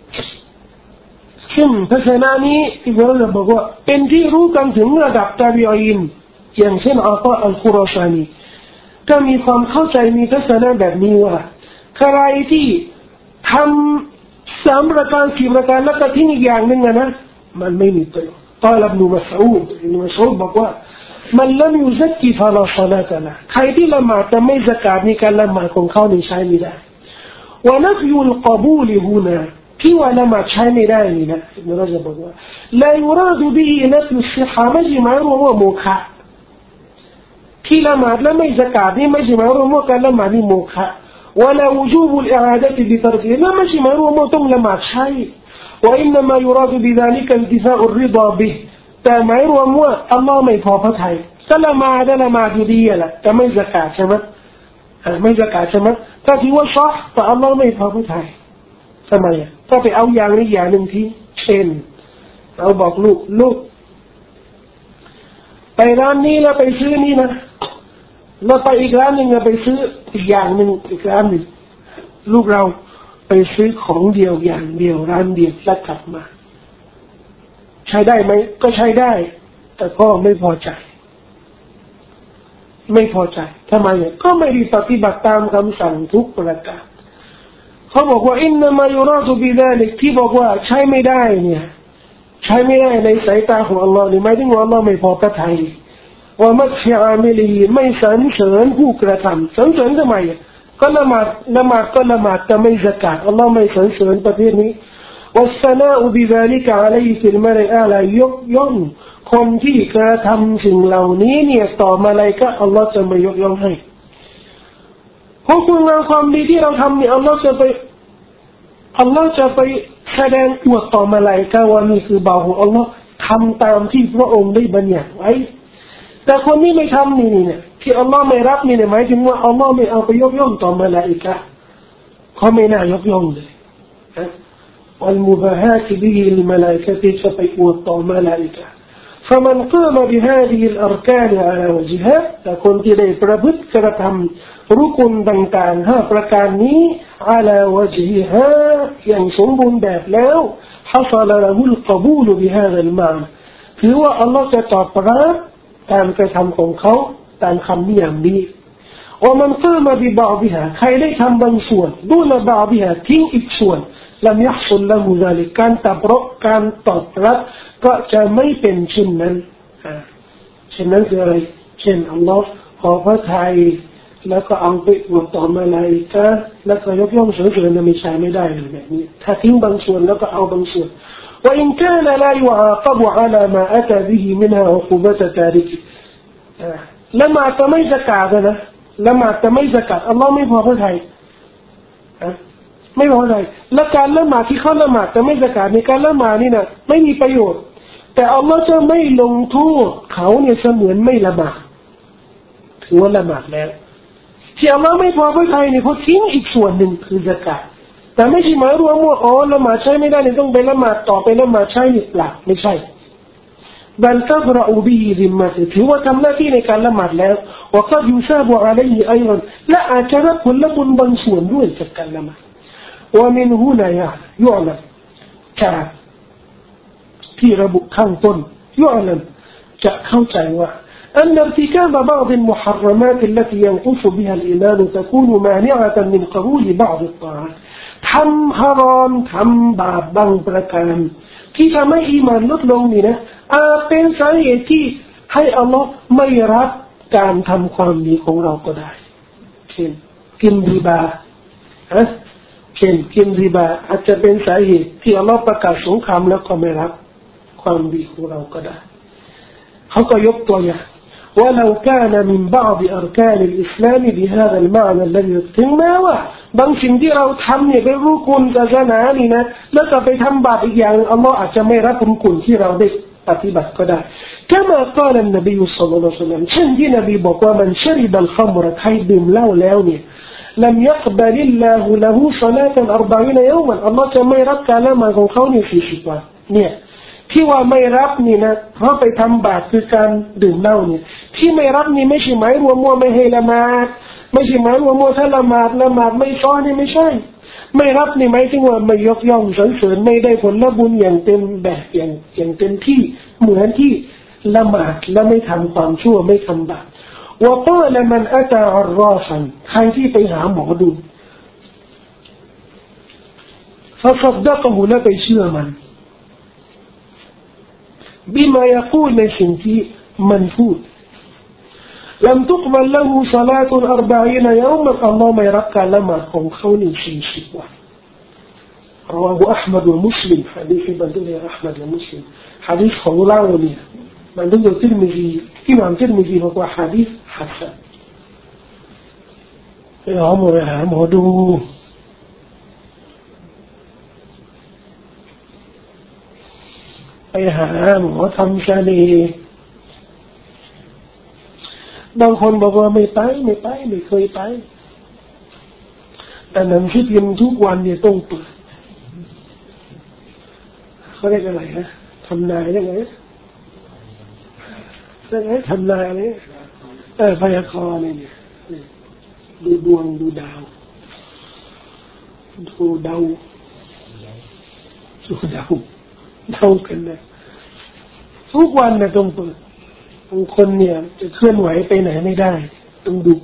Speaker 1: ซึ่งทัศนะนี้ที่เราจะบอกว่าเป็นที่รู้กันถึงระดับตาบีอีนอย่างเช่นอาตาอัลคุรอซานีก็มีความเข้าใจมีทัศนะแบบนี้ว่าใครที่ทำสามประการสี่ประการแล้วก็ทิ้งอีกอย่างหนึ่งนะมันไม่มีประโยชน์กล่าวอิบนุมัสอูดอิบนุมัสอูดบอกว่ามันลัมยุซักกีฟะลาศอลาตะละใครที่ละหมาดแต่ไม่ซะกาตนี่การละหมาดของเขานี่ใช้ไม่ได้วะนัฟยุลกอบูลฮูนาที่ว่าละหมาดใช้ไม่ได้นี่นะอิบนุรจบบอกว่าลายุราดุบิฮินัฟยุศซิฮะไม่ใช่หมายรวมว่าโมฆะที่ละหมาดและไม่ซะกาตนี่ไม่ใช่หมายรวมว่าการละหมาดนี่โมฆะولا وجوب الإعادة بتركه لا ماشي ما هو موتم لما شيء وإنما يراد بذلك انتفاء الرضا به ما هو مو الله ما يفوت هاي سلما هذا لما جدية لا كما زكاة شمت ما زكاة شمت ففي وصح فالله ما يفوت هاي سمايا ففي أو يعني يعني نتي شين أو بقلو لو ไปร้านนี้แล้วไปซื้อนี่นะแล้วไปอีกร้านหนึ่งไปซื้ออีกอย่างหนึ่งอีกร้านหนึ่งลูกเราไปซื้อของเดียวอย่างเดียวร้านเดียวแล้วกลับมาใช้ได้ไหมก็ใช้ได้แต่ก็ไม่พอใจไม่พอใจทำไมเนี่ยก็ไม่ได้ปฏิบัติตามคำสั่งทุกประการเขาบอกว่าอินนามายุราตุบิดาลิกที่บอกว่าใช้ไม่ได้เนี่ยใช้ไม่ได้ในสายตาของอัลลอฮ์นี่หมายถึงว่าอัลลอฮ์ไม่พอพระทัยว่ามัชยามิลีไม่สรรเสริญผู้กระทำสรรเสริญทำไมก็ละหมาดละหมาดก็ละหมาดแต่ไม่ซะกาตอัลลอฮ์ไม่สรรเสริญประเภทนี้วัสนาอุบิดาลิกะอะลัยฮิลมาลาอาลายกย่องคนที่กระทำสิ่งเหล่านี้เนี่ยต่อมาลาอิกะฮ์อัลลอฮ์จะไม่ยกย่องให้เพราะคุณงามความดีที่เราทำเนี่ยอัลลอฮ์จะไปอัลลอฮ์จะไปแสดงอวดต่อมาลาอิกะฮ์ว่านี่คือบ่าวของอัลลอฮ์ทำตามที่พระองค์ได้บัญญัติไว้แต่คนที่ไม่ทำนี่เนี่ยที่อัลลอฮ์ไม่รับนี่เนี่ยหมายถึงว่าอัลลอฮ์ไม่เอาไปยกย่องต่อมาลาอิกะฮ์เขาไม่น่ายกย่องเลยوالمباهاة به الملائكة فبيقول طوى ملائكة فمن قام بهذه الأركان على وجهها تكون تلي بربط كرتهم ركن دنكان ها بركاني على وجهها ينصب باب لو حصل له القبول بهذا المعنى هو الله تتعبرات تام كتم قنقو تام خميام بي ومن قام ببعضها خيلي تم بنسون دون بعضها تين إكسون لم يحصل له ذلك การตอบรับการตอบรับก็จะไม่เป็นเช่นนั้นเช่นนั้นคืออะไรเช่นอัลลอฮ์ขอพระทัยแล้วก็เอาไปอวดต่อมาลาอิกะฮ์แล้วก็ยกย่องเสรรเสริญไม่ใช่ไม่ได้เลยแบบนี้ถ้าทิ้งบางส่วนแล้วก็เอาบางส่วนوإن كان لا يعاقب على ما أتى به منها عقوبة تاركهละหมาดแต่ไม่ซะกาตนะละหมาดแต่ไม่ซะกาตอัลลอฮ์ไม่พอพระทัยไม่พอใจและการละหมาดที่เขาละหมาดแต่ไม่ซะกาตในการละหมาดนี่นะไม่มีประโยชน์แต่อัลลอฮ์จะไม่ลงโทษเขาเนี่ยเสมือนไม่ละหมาดถือว่าละหมาดแล้วที่อัลลอฮ์ไม่พอพระทัยเนี่ยเพราะทิ้งอีกส่วนหนึ่งคือซะกาตแต่ไม่ใช่หมายรวมว่าอ๋อละหมาดใช้ไม่ได้เนี่ยต้องไปละหมาดต่อไปละหมาดใช้หรือเปล่าไม่ใช่บัลตับรออูบีซิมมาถือว่าทำหน้าที่ในการละหมาดแล้วว่าก็ยูซาบุอะลัยฮิอัยรันและอาจจะรับผลบุญบางส่วนด้วยจากการละหมาดومن هنا يعلم จากที่ระบุข้างต้น يعلم จะเข้าใจว่าأن ارتكاب بعض المحرمات التي ينقص بها الإيمان تكون مانعة من قبول بعض الطاعات ทำฮารอมทำบาปบางประการที่ทำให้อีหม่านลดลงนี่นะอาจเป็นสาเหตุที่ให้อัลลอฮ์ไม่รับการทำความดีของเราก็ได้เช่นกินริบาฮะเช่นกินริบาอาจจะเป็นสาเหตุที่อัลลอฮ์ประกาศสงครามแล้วก็ไม่รับความดีของเราก็ได้เขาก็ยกตัวอย่างولو كان من بعض أركان الإسلام بهذا المعنى الذي يتمว่าบางสิ่งที่เราทำเนี่ยเป็นรุกุนศาสนานี่นะแล้วก็ไปทำบาปอีกอย่างอัลลอฮ์อาจจะไม่รับรุกุนที่เราได้ปฏิบัติก็ได้كما قال النبي صلى الله عليه وسلم เช่นที่นบีบอกว่ามันชริบ الخمر ใครดื่มเหล้าแล้วเนี่ยلم يقبل الله له صلاة أربعين يوما อัลลอฮ์จะไม่รับการละหมาดของเขาในสี่สิบวันเนี่ยที่ว่าไม่รับนี่นะเพราะไปทำบาปคือการดื่มเหล้าเนี่ยที่ไม่รับนี่ไม่ใช่หมายรวมว่าไม่ให้ละหมาดไม่ใช่หมายรวมว่าถ้าละหมาดละหมาดไม่ซ้อนี่ไม่ใช่ไม่รับนี่หมายถึงว่าไม่ยกย่องสรรเสริญไม่ได้ผลบุญอย่างเต็มแบบอย่างอย่างเต็มที่เหมือนที่ละหมาดและไม่ทำความชั่วไม่ทำบาปوقال من أتى عرافا ใครที่ไปหาหมอดู فصدقه และไปเชื่อมันبما يقول ในสิ่งที่มันพูด لم تقبل له صلاة أربعين يوما อัลลอฮ์ไม่รับการละหมาดของเขาในสี่สิบวัน رواه أحمد ومسلم حديث بندر أحمد ومسلم حديث ของเราเนี่ยมันต้องอยู่ที่มิซีที่มันที่มิซีบอกว่าหะดีษฮัสซันไปหาหมอหาหมอดูไปหาหมอทำชาลีบางคนบอกว่าไม่ไปไม่ไปไม่เคยไปแต่หนังสือพิมพ์ทุกวันเนี่ยต้องเปิดเขาเรียกอะไรฮะทำนายยังไงจะให้ทำนายอะไรเออพยากรณ์เนี่ยดูดวงดูดาวดูดาวดูดาวดาวกันนะทุกวันนะต้องเปิดบางคนเนี่ยจะเคลื่อนไหวไปไหนไม่ได้ต้องดู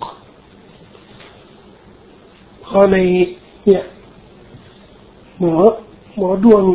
Speaker 1: พอในเนี่ยหมอหมอดวง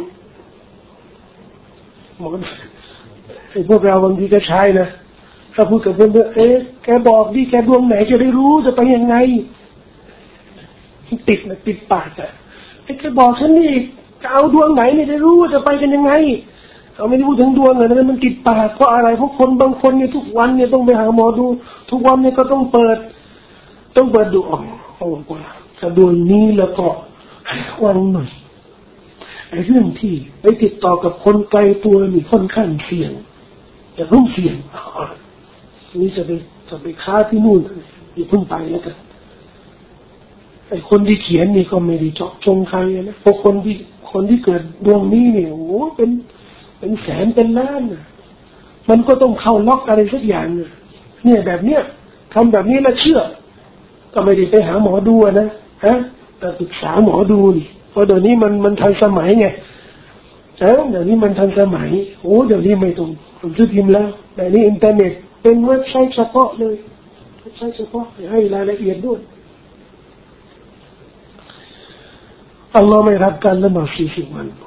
Speaker 1: หมอไอ้พวกเราบางทีก็ใช้นะถ้าพูดกับเพื่อนๆเอ๊ะแกบอกดิแกดวงไหนจะได้รู้จะไปยังไงติดนะติดปากอ่ะไอ้แกบอกฉันนี่จะเอาดวงไหนเนี่ยจะรู้ว่าจะไปกันยังไงเอาไม่ได้พูดถึงดวงเลยนะมันติดปากเพราะอะไรเพราะคนบางคนเนี่ยทุกวันเนี่ยต้องไปหาหมอดูทุกวันเนี่ยก็ต้องเปิดต้องเปิดดูอ๋อโอ้กว่าถ้าดวงนี้แล้วก็วังหน่อยไอ้เรื่องที่ไปติดต่อกับคนไกลตัวนี่ค่อนข้างเสี่ยงอย่าเพิ่งเสี่ยงนี่จะไปจะไปค้าที่นู่นอย่าเพิ่งไปแล้วกันไอ้คนที่เขียนนี่ก็ไม่ได้เจาะจงใครนะเพราะคนที่คนที่เกิดดวงนี้เนี่ยโอ้เป็นเป็นแสนเป็นล้านน่ะมันก็ต้องเข้าล็อกอะไรสักอย่างเนี่ยแบบเนี้ยทำแบบนี้แล้วเชื่อก็ไม่ได้ไปหาหมอดูนะฮะแต่ปรึกษาหมอดูนี่เพราะเดี๋ยวนี้มันมันทันสมัยไงเอ้าเดี๋ยวนี้มันทันสมัยโอ้เดี๋ยวนี้ไม่ต้องผมซื้อพิมพ์แล้วแต่นี่อินเทอร์เน็ตเป็นเว็บไซต์เฉพาะเลยเว็บไซต์เฉพาะให้รายละเอียดด้วยอัลลอฮ์ไม่รับการละหมาดสี่สิบวัน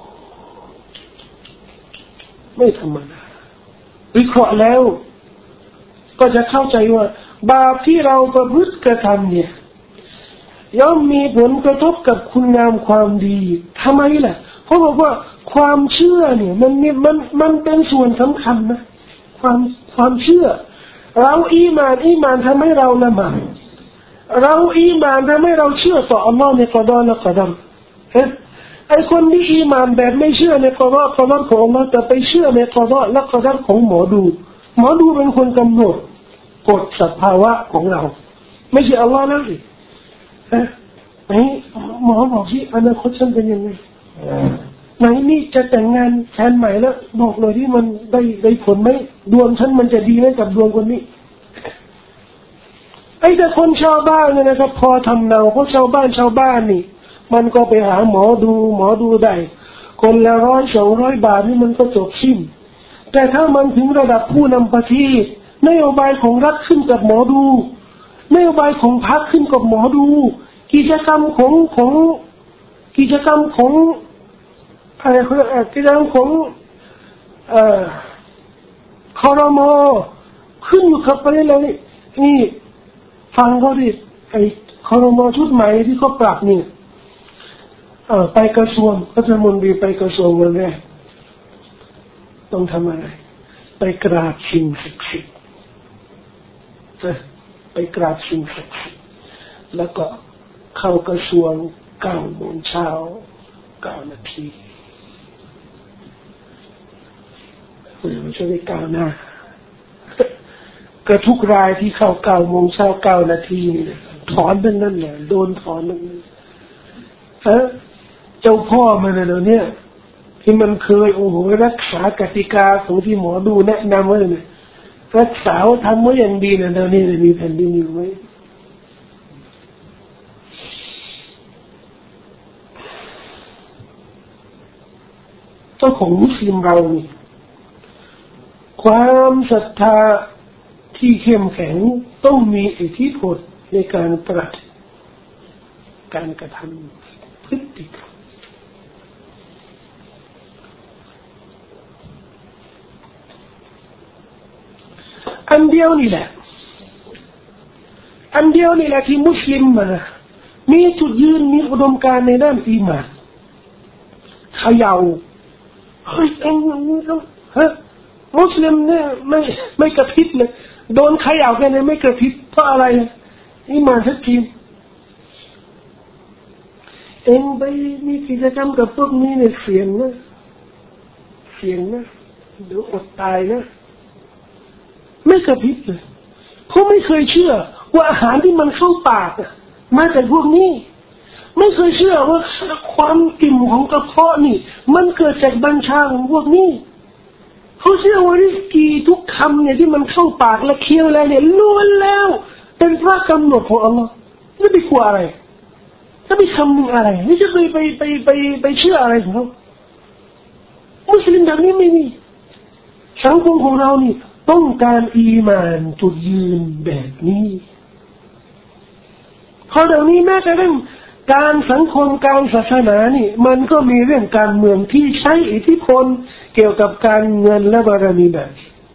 Speaker 1: ไม่ธรรมดาวิเคราะห์แล้วก็จะเข้าใจว่าบาปที่เราประพฤติกระทำเนี่ยย่อมมีผลกระทบกับคุณงามความดีทำไมล่ะเพราะบอกว่าความเชื่อเนี่ยมันมันมันเป็นส่วนสำคัญนะความความเชื่อเราอีหม่านอีหม่านทำให้เราละหมาดเราอีหม่านทำให้เราเชื่อต่ออัลลอฮ์ในกอฎอและกอดัรเฮ้ไอคนที่อีหม่านแบบไม่เชื่อในกอฎอกอดัรของอัลลอฮ์แต่ไปเชื่อในกอฎอและกอดัรของหมอดูหมอดูเป็นคนกำหนดกฎสภาวะของเราไม่ใช่อัลลอฮ์นะสิเฮ้ไอหมอบอกที่อนาคตฉันเป็นยังไงไหนนี่จะแต่งงานแฟนใหม่แล้วบอกเลยที่มันได้ได้ผลไหมดวงฉันมันจะดีไหมกับดวงคนนี้ไอ้แต่คนชาวบ้านเนี่ยนะครับพอทำเนาเพราะชาวบ้านชาวบ้านนี่มันก็ไปหาหมอดูหมอดูได้คนละร้อยสองร้อยบาทนี่มันก็จบสิ้นแต่ถ้ามันถึงระดับผู้นำประเทศนโยบายของรัฐขึ้นกับหมอดูนโยบายของพรรคขึ้นกับหมอดูกิจกรรมของของกิจกรรมของอะไรเขาเรียกกิจกรรมของเอ่อครม.ขึ้นอยู่กับอะไรแล้วนี่นี่ฟังเขาดิไอ้ครม.ชุดใหม่ที่เขาปรับนี่เอ่อไปกระทรวงรัฐมนตรีไปกระทรวงวันแรกต้องทำอะไรไปกราบสิ่งศักดิ์สิทธิ์ไปกราบสิ่งศักดิ์สิทธิ์แล้วก็เข้ากระทรวงเก้าโมงเช้าเก้านาทีไม่ใช่ได้เก้าหน้าก็ทุกรายที่เข้าเก้าโมงเช้าเก้านาทีนี่ถอนเป็นนั่นแหละโดนถอนนั่นฮะเจ้าพ่อมันน่ะเนี่ยที่มันเคยโอ้โหรักษากติกาของที่หมอดูแนะนำไว้เนี่ยรักษาทำไว้อย่างดีนะเดี๋ยวนี้มีแผ่นดินอยู่ไหมเจ้าของมุสลิมเรานี่ความศรัทธาที่เข้มแข็งต้องมีอิทธิพลในการปฏิบัติการกระทำพฤติกรรมอันเดียวนี่แหละอันเดียวนี่แหละที่มุสลิมมามีจุดยืนมีอุดมการณ์ในด้านอีหม่านเขย่าเฮ้ยเอ็งฮะมุสลิมเนี่ยไม่ไม่กระพริบเลยโดนเขย่าแค่นี้ไม่กระพริบเพราะอะไรอีหม่านชัดเจนเอ็งไปมีกิจกรรมกับพวกนี้เนี่ยเสี่ยงนะเสี่ยงนะเดี๋ยวอดตายนะไม่กระพริบเลยเพราะไม่เคยเชื่อว่าอาหารที่มันเข้าปากมาจากพวกนี้ไม่เคยเชื่อว่าความอิ่มของกระเพาะนี่มันเกิดจากบัญชาของพวกนี้เขาเขาเชื่อว่าริสกีทุกคำเนี่ยที่มันเข้าปากและเคี้ยวแล้วเนี่ยล้วนแล้วเป็นพระกำหนดของอัลลอฮ์ไม่ไปกลัวอะไรถ้าไปคำนึงอะไรไม่จะไปไปไปไปไปเชื่ออะไรของเขามุสลิมแบบนี้ไม่มีสังคมของเรานี่ต้องการอีหม่านจุดยืนแบบนี้เพราะเดี๋ยวนี้แม้แต่เรื่องการสังคมการศาสนานี่มันก็มีเรื่องการเมืองที่ใช้อิทธิพลเกี่ยวกับการเงินและบารมีแบบ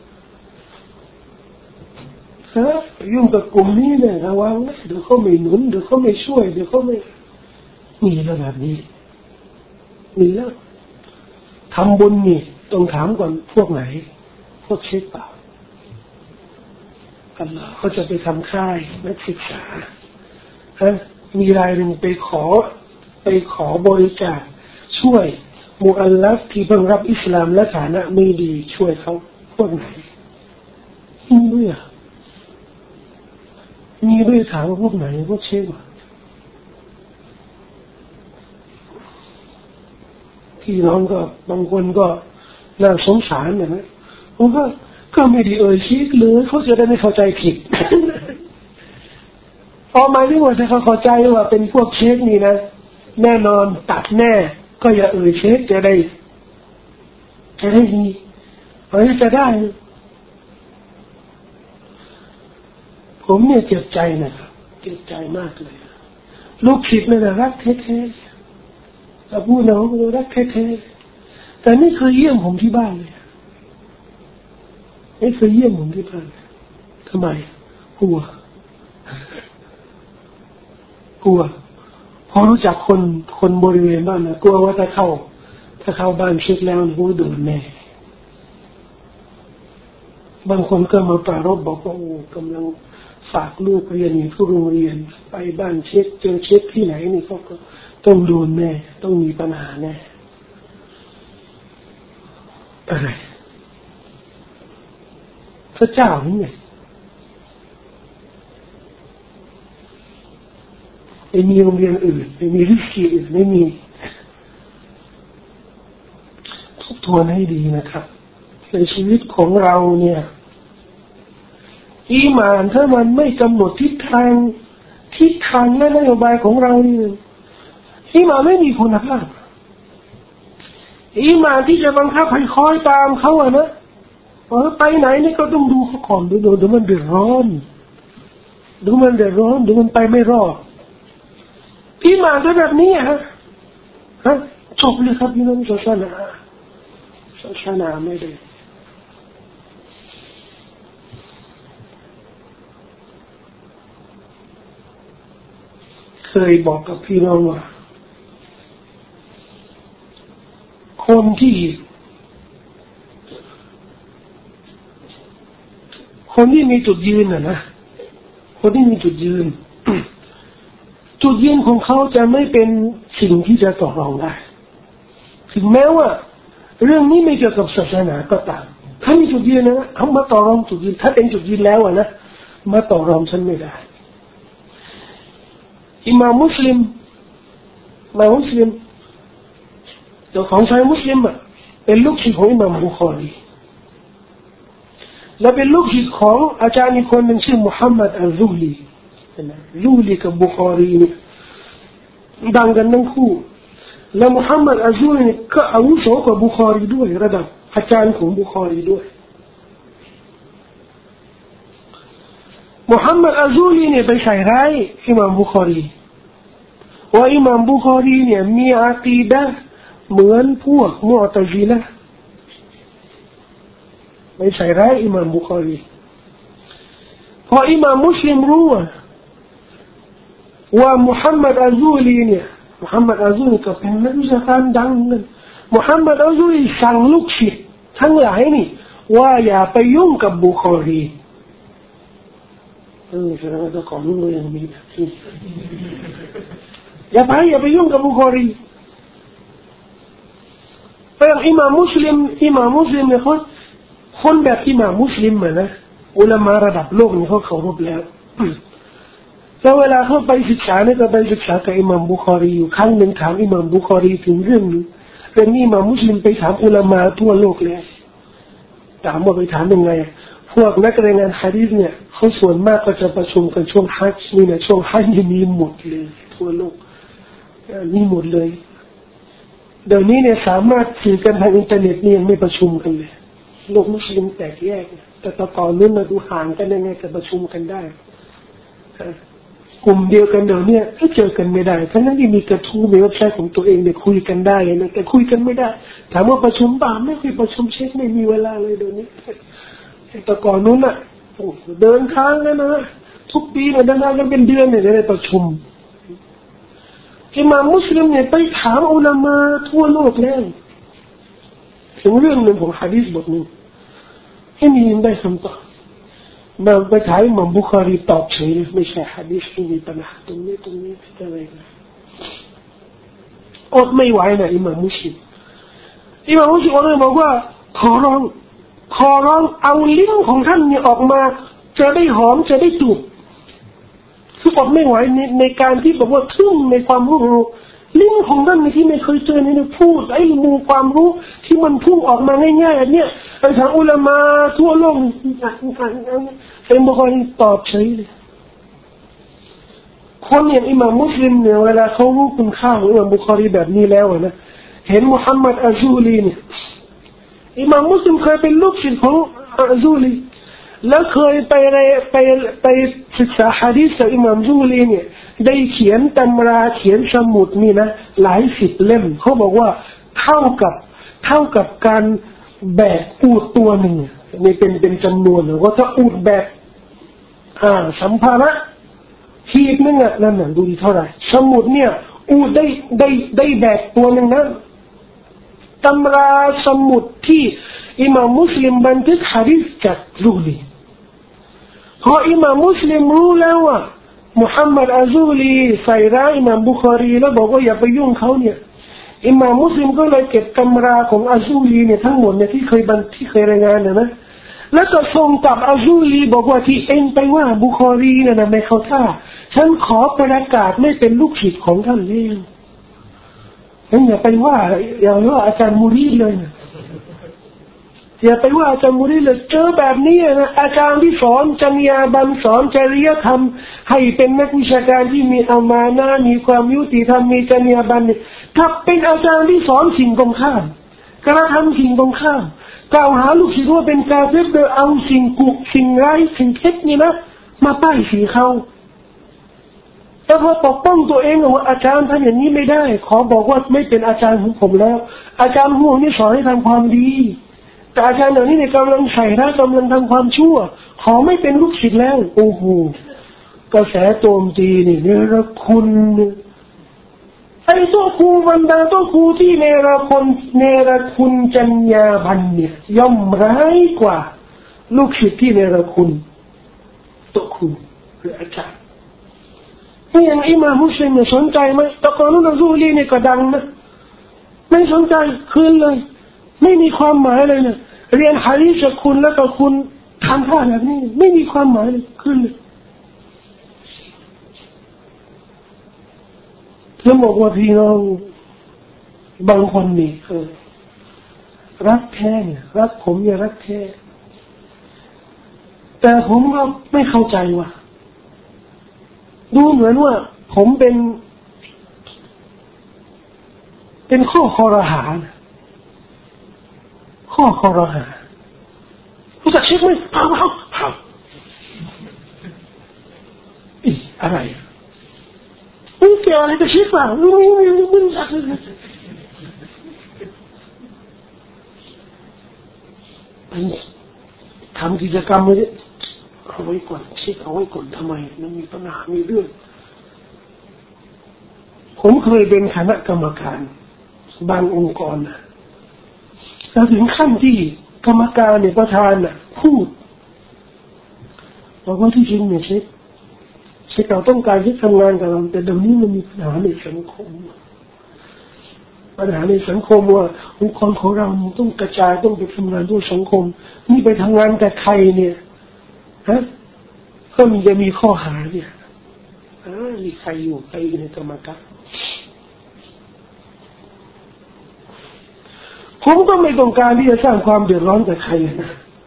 Speaker 1: ฮะยุ่งกับกลุ่มนี้เนี่ยระวังนะเดี๋ยวเขาไม่หนุนเดี๋ยวเขาไม่ช่วยเดี๋ยวเขาไม่มีแล้วแบบนี้มีแล้วทำบุญนี่ต้องถามก่อนพวกไหนพวกเช็คเปล่ากันละเขาจะไปทำค่ายนักศึกษาฮะมีรายหนึ่งไปขอไปขอบริจาคช่วยมุอัลลัฟที่เพิ่งรับอิสลามและฐานะไม่ดีช่วยเขาพวกไหนมีด้วยอ่ะมีด้วยถามว่าพวกไหนพวกเช็คพี่น้องก็บางคนก็น่าสงสารนะนะผมก็ก็ไม่ได้เอ่ยชี้เลยเขาจะได้ไม่เข้าใจผิดพอหมายถึงว่าถ้าเขาเข้าใจว่าเป็นพวกเช็คนี่นะแน่นอนตัดแน่ก็อย่าเอ่ยเช็คจะได้จะได้ดีเพราะจะได้ผมเนี่ยเจ็บใจนะครับเจ็บใจมากเลยลูกผิดเลยนะรักแท้ๆแต่พูดน้องก็รักแท้ๆแต่ไม่เคยเยี่ยมผมที่บ้านเลยไม่เคยเยี่ยมผมที่บ้านทำไมกลัวกลัวพอรู้จักคนคนบริเวณบ้านนะกลัวว่าถ้าเข้าถ้าเข้าบ้านเช็คแล้วกูโดนแน่บางคนก็มาปรารภบอกว่าโอ้กำลังฝากลูกเรียนอยู่ที่โรงเรียนไปบ้านเช็คเจอเช็คที่ไหนนี่เขาก็ต้องโดนแน่ต้องมีปัญหาแน่อะไรพระเจ้านี่ไงไม่มีโรงเรียนอื่นไม่มีริสกีอื่นไม่มีทบทวนให้ดีนะครับในชีวิตของเราเนี่ยอีหม่านถ้ามันไม่กำหนดทิศทางทิศทางและนโยบายของเรานี่อีหม่านไม่มีคุณภาพอีหม่านที่จะบังคับให้คอยตามเขาอะนะเออไปไหนนี่ก็ต้องดูเขาก่อนดูดูดูมันเดือดร้อนดูมันเดือดร้อนดูมันไปไม่รอดอีหม่านก็แบบนี้ฮะฮะจบเลยครับพี่น้องศาสนาศาสนาไม่ได้เคยบอกกับพี่น้องว่าคนที่คนที่มีจุดยืนน่ะนะคนที่มีจุดยืน จุดยืนของเขาจะไม่เป็นสิ่งที่จะต่อรองได้ถึงแม้ว่าเรื่องนี้ไม่เกี่ยวกับศาสนาก็ตามถ้ามีจุดยืนนะเขามาต่อรองจุดยืนถ้าเป็นจุดยืนแล้วอะนะมาต่อรองฉันไม่ได้อิหม่ามมุสลิมมามุสลิมเจ้าของชายมุสลิมอ่ะเป็นลูกศิษย์ของอิหม่ามบุคอรีและเป็นลูกศิษย์ของอาจารย์อีกคนหนึ่งชื่อมุฮัมมัดอัลซุฮลีซุฮลีกับบุคอรีนี่ดังกันทั้งคู่และมุฮัมมัดอัลซุฮลีก็อาวุโสกว่าบุคอรีด้วยระดับอาจารย์ของบุคอรีด้วยมุฮัมมัดอัลซุฮลีเนี่ยไปใส่ร้ายอิหม่ามบุคอรีว่าอิหม่ามบุคอรีเนี่ยมีอากีดะห์เหมือนพวกมุอ์ตะซิละห์ไปใส่ร้ายอิหม่ามบุคอรีพออิหม่ามมุสลิมรู้ว่ามุฮัมมัดอัลซุฮลีเนี่ยมุฮัมมัดอัลซุฮลีก็เป็นนักวิชาการดังนั่นมุฮัมมัดอัลซุฮลีสั่งลูกศิษย์ทั้งหลายนี่ว่าอย่าไปยุ่งกับบุคอรีเออแสดงว่าเจ้าของโรงเรียนมีแบบนี้อย่าไปอย่าไปยุ่งกับบุคอรีแต่อิหม่ามมุสลิมอิหม่ามมุสลิมเนี่ยเขาคนแบบอิหม่ามมุสลิมเหมือนนะอุลามะระดับโลกนี่เขาเคารพแล้วแล้วเวลาเขาไปศึกษาเนี่ยก็ไปศึกษากับอิหม่ามบุคอรีอยู่ครั้งหนึ่งถามอิหม่ามบุคอรีถึงเรื่องนี้เรื่องนี้อิหม่ามมุสลิมไปถามอุลามะทั่วโลกแล้วถามว่าไปถามยังไงพวกนักรายงานหะดีษเนี่ยเขาส่วนมากก็จะประชุมกันช่วงฮัจญ์นี่นะช่วงฮัจญ์มีหมดเลยทั่วโลกมีหมดเลยเดี๋ยวนี้เนี่ยสามารถสื่อกันทางอินเทอร์เน็ตนี่ยังไม่ประชุมกันเลยโลกมุสลิมแตกแยกแต่ตอนนู้นมาดูห่างกันยังไงจะประชุมกันได้กลุ่มเดียวกันเดี๋ยวนี้ก็เจอกันไม่ได้ทั้งนั้นที่มีกระทู้มีเว็บไซต์ของตัวเองเนี่ยคุยกันได้นะแต่คุยกันไม่ได้ถามว่าประชุมป่ะไม่เคยประชุมเช็คไม่มีเวลาเลยเดี๋ยวนี้แต่ก่อนนู้นอ่ะเดินทางเลยนะทุกปีเนี่ยเดินทางกันเป็นเดือนเนี่ยได้ประชุมอิหม่ามมุสลิมเนี่ยไปถามอุลามะทั่วโลกแล้วถึงเรื่องหนึ่งของหะดีษบทนึงให้มีได้คำตอบมาไปถามอิหม่ามบุคอรีตอบเฉยไม่ใช่หะดีษที่มีปัญหาตรงนี้ตรงนี้อะไรนะอดไม่ไหวนะอิหม่ามมุสลิมอิหม่ามมุสลิมเลยบอกว่าขอร้องขอร้องเอาลิ้นของท่านเนี่ยออกมาจะได้หอมจะได้จูบคืออดไม่ไหวในในการที่บอกว่าทึ่งในความรู้ลิ้นของท่านที่ไม่เคยเจอเนี่ยพูดไอ้มูความรู้ที่มันพุ่งออกมาง่ายๆเนี่ยไปถามอุลามะทั่วโลกไอ้บุคคลตอบเฉยเลยคนอย่างอิหม่ามมุสลิมเนี่ยเวลาเขารู้คุณค่าของอิหม่ามบุคอรีแบบนี้แล้วนะเห็นมุฮัมมัดอัซซูลีเนี่ยอิหม่ามมุสลิมเคยเป็นลูกศิษย์ของอัซซูลีแล้วเคยไปไปไปศึกษาหะดีษจากอิหม่ามอัซซูลีเนี่ยได้เขียนตำราเขียนสมุดนี่นะหลายสิบเล่มเขาบอกว่าเท่ากับเท่ากับการแบกอูฐตัวหนึ่งนี่เป็นเป็นจำนวนหรือว่าถ้าอูฐแบกอ่าสัมภาระทีนึงอ่ะนั่นน่ะดูดีเท่าไหร่สมุดเนี่ยอูฐได้ได้ได้แบกตัวหนึ่งนะตำราสมุดที่อิหม่ามมุสลิมบันทึกหะดีษจากซูลีพออิหม่ามมุสลิมรู้แล้วว่ามุฮัมมัดอัซซูลีใส่ร้ายอิหม่ามบุคอรีแล้วบอกว่าอย่าไปยุ่งเขาเนี่ยอิหม่ามมุสลิมก็เลยเก็บตำราของอัซซูลีเนี่ยทั้งหมดเนี่ยที่เคยบันที่เคยรายงานเนี่ยนะแล้วก็ส่งกับอัซซูลีบอกว่าที่เองไปว่าบุคอรีเนี่ยนะไม่เข้าท่าฉันขอประกาศไม่เป็นลูกศิษย์ของท่านแล้วฉันอย่าไปว่าอย่าว่าอาจารย์มุรีเลยนะอย่าไปว่าอาจารย์มุรีเลยเจอแบบนี้นะอาจารย์ที่สอนจรรยาบรรณสอนจริยธรรมให้เป็นนักวิชาการที่มีอามานะห์มีความยุติธรรมมีจรรยาบรรณถ้าเป็นอาจารย์ที่สอนสิ่งตรงข้ามกระทำสิ่งตรงข้ามกล่าวหาลูกศิษย์ว่าเป็นกาเฟรโดยเอาสิ่งกุสิ่งร้ายสิ่งเท็จนี่นะมาป้ายสีเขาแต่พอปกป้องตัวเองว่าอาจารย์ท่านอย่างนี้ไม่ได้ขอบอกว่าไม่เป็นอาจารย์ของผมแล้วอาจารย์ของผมนี่สอนให้ทำความดีแต่อาจารย์เหล่านี้เนี่ยกำลังใส่ร้ายกำลังทำความชั่วขอไม่เป็นลูกศิษย์แล้วโอ้โหกระแสโจมตีนี่เนรคุณไอ้ตัวครูบรรดาตัวครูที่เนรคุณเนรคุณจรรยาบรรณเนี่ยย่อมร้ายกว่าลูกศิษย์ที่เนรคุณตัวครูหรืออาจารย์นี่อย่างอิหม่ามมุสลิมเนี่ยสนใจไหมตะกอนนู้นอัซซูลีเนี่ยก็ดังนะไม่สนใจคืนเลยไม่มีความหมายเลยเนี่ยเรียนหะดีษจากคุณแล้วก็คุณทำท่าแบบนี้ไม่มีความหมายเลยขึ้นเลยแล้วบอกว่าพี่น้องบางคนนี่เออรักแท้เนี่ยรักผมอย่ารักแท้แต่ผมก็ไม่เข้าใจว่าดูเหมือนว่าผมเป็นเป็นข้อคอรหาข้อคอรหารู้จักเช็คไหมเผาเผาเผาอีอะไรมึงเกี่ยวอะไรกับเช็คล่ะมึงมึงมึงจักทำกิจกรรมเลยเอาไว้ก่อนเช็คเอาไว้ก่อนทำไมมันมีปัญหามีเรื่องผมเคยเป็นคณะกรรมการบางองค์กรนะแล้วถึงขั้นที่กรรมการเนี่ยประธานน่ะพูดบอกว่าที่จริงเนี่ยเช็คเช็คเราต้องการที่ทำงานกับเราแต่เดี๋ยวนี้มันมีปัญหาในสังคมปัญหาในสังคมว่าองค์กรของเราต้องกระจายต้องไปทำงานด้วยสังคมนี่ไปทำงานกับใครเนี่ยฮะก็มีจะมีข้อหาเนี่ยอ่ามีใครอยู่ใครอยู่ในกรรมการผมก็ไม่ต้องการที่จะสร้างความเดือดร้อนกับใครนะ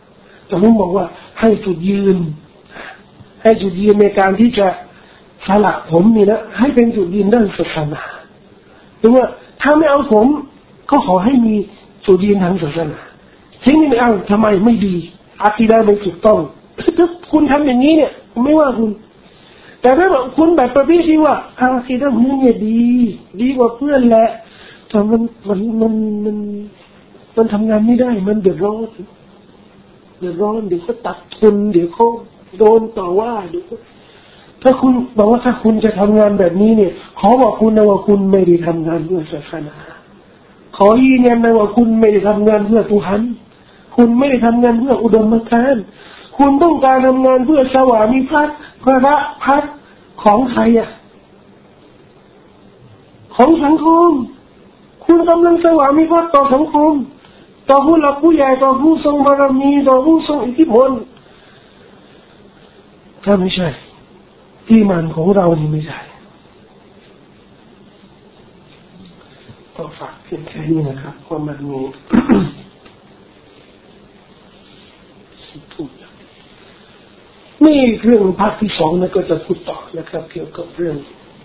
Speaker 1: แต่ผมบอกว่าให้จุดยืนให้จุดยืนในการที่จะสละผมนี่นะให้เป็นจุดยืนด้านศาสนาหรือว่าถ้าไม่เอาผมก็ขอให้มีจุดยืนทางศาสนาทิ้งนี่ไม่เอาทำไมไม่ดีอาคีดะห์ไม่ถูกต้องถ้าคุณทำอย่างนี้เนี่ยไม่ว่าคุณแต่ถ้าแบบคุณแบบประเภทที่ว่าอาคีดะห์มึงเนี่ยดีดีกว่าเพื่อนแหละแต่มันมันมันมันมันทำงานไม่ได้มันเดือดร้อนเดือดร้อนเดี๋ยวเขาตัดทุนเดี๋ยวเขาโดนต่อว่าเดี๋ยวถ้าคุณบอกว่าถ้าคุณจะทำงานแบบนี้เนี่ยขอบอกคุณนะว่าคุณไม่ได้ทำงานเพื่อศาสนาขอยืนยันนะว่าคุณไม่ได้ทำงานเพื่อตุหันคุณไม่ได้ทำงานเพื่ออุดมการณ์คุณต้องการทำงานเพื่อสวามิภักดิ์พระพักตร์ของใครอ่ะของสังคมคุณกำลังสวามิภักดิ์ต่อสังคมต่อผู้หลักผู้ใหญ่ต่อผู้ทรงบารมีต่อผู้ทรงอิทธิพลถ้าไม่ใช่ที่มันของเรานี่ไม่ใช่ก็ฝากเพียงแค่นี้นะครับเพราะมันมีทุกอย่างนี่เรื่องภาคที่สองนะก็จะพูดต่อนะครับเกี่ยวกับเรื่อง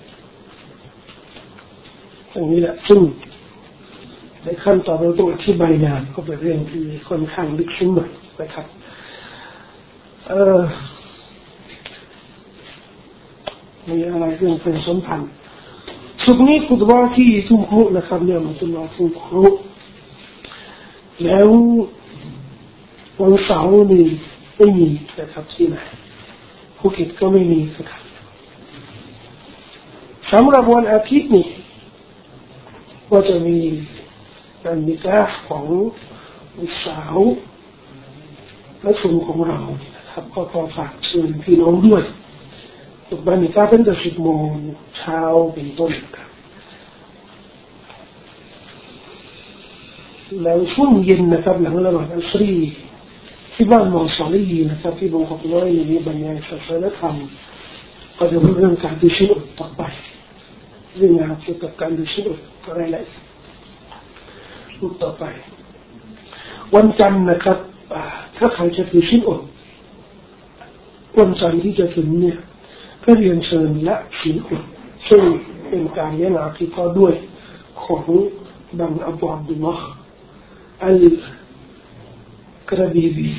Speaker 1: อย่างนี้แหละซึ่งในขั้นตอนเราต้องอธิบายนานก็เป็นเรื่องที่ค่อนข้างลึกซึ้งหน่อยนะครับเอ่อมีอะไรเรื่องเป็นสัมพันธ์สุดนี้คุตบะที่ทุ่มครุนะครับเนี่ยมันเป็นว่าทุ่มครุแล้ววันเสาร์นี่ไม่มีนะครับที่ไหนภูเก็ตก็ไม่มีนะครับสำหรับวันอาทิตย์นี่ก็จะมีการนิกะห์ของวันเสาร์และส่วนของเรานะครับก็ขอฝากเชิญพี่น้องด้วยสุดบันนิกะห์เป็นแต่สิบโมงเช้าเป็นต้นครับแล้วช่วงเย็นนะครับหลังละหมาดอัสรีที่บ้านมอสอลีนะครับที่บงกอกน้อยมีบรรยายศาสนธรรมก็จะเป็นเรื่องการดูชีวิตต่อไปเรื่องงานเกี่ยวกับการดูชีวิตอะไรแหละพูดต่อไปวันจันทร์นะครับถ้าใครจะดูชีวิตวันจันทร์ที่จะถึงเนี่ยก็เรียนเชิญและศีลอดซึ่งเป็นการเลี้ยงอาคีก็ด้วยของบังอับดุลลอฮ์อัลกระบีบี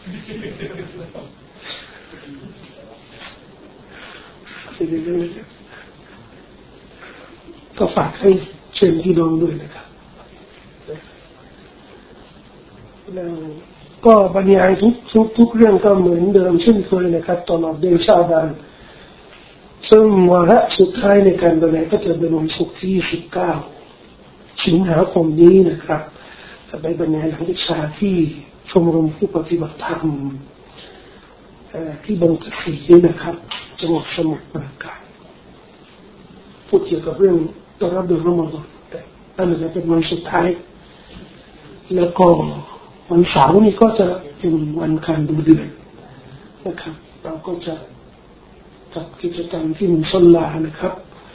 Speaker 1: ก็ฝากให้เชิญพี่น้องด้วยนะครับแล้วก็บรรยายทุกทุกทุกเรื่องก็เหมือนเดิมเช่นเคยนะครับตลอดเดือนชาบานซึ่งวาระสุดท้ายในการบรรยายก็จะเป็นวันศุกร์ที่สิบเก้าสิงหาคมนี้นะครับจะไปบรรยายหลังวิชาที่ชมรมผู้ปฏิบัติธรรมที่บางกะสีนะครับจังหวัดสมุทรปราการพูดเกี่ยวกับเรื่องต้อนรับเดือนรอมฎอนแต่อันนี้จะเป็นวันสุดท้ายแล้วก็วันเสาร์นี้ก็จะเป็นวันการดูเดือนนะครับเราก็จะจัดกิจกรรมที่มุสลานะครับ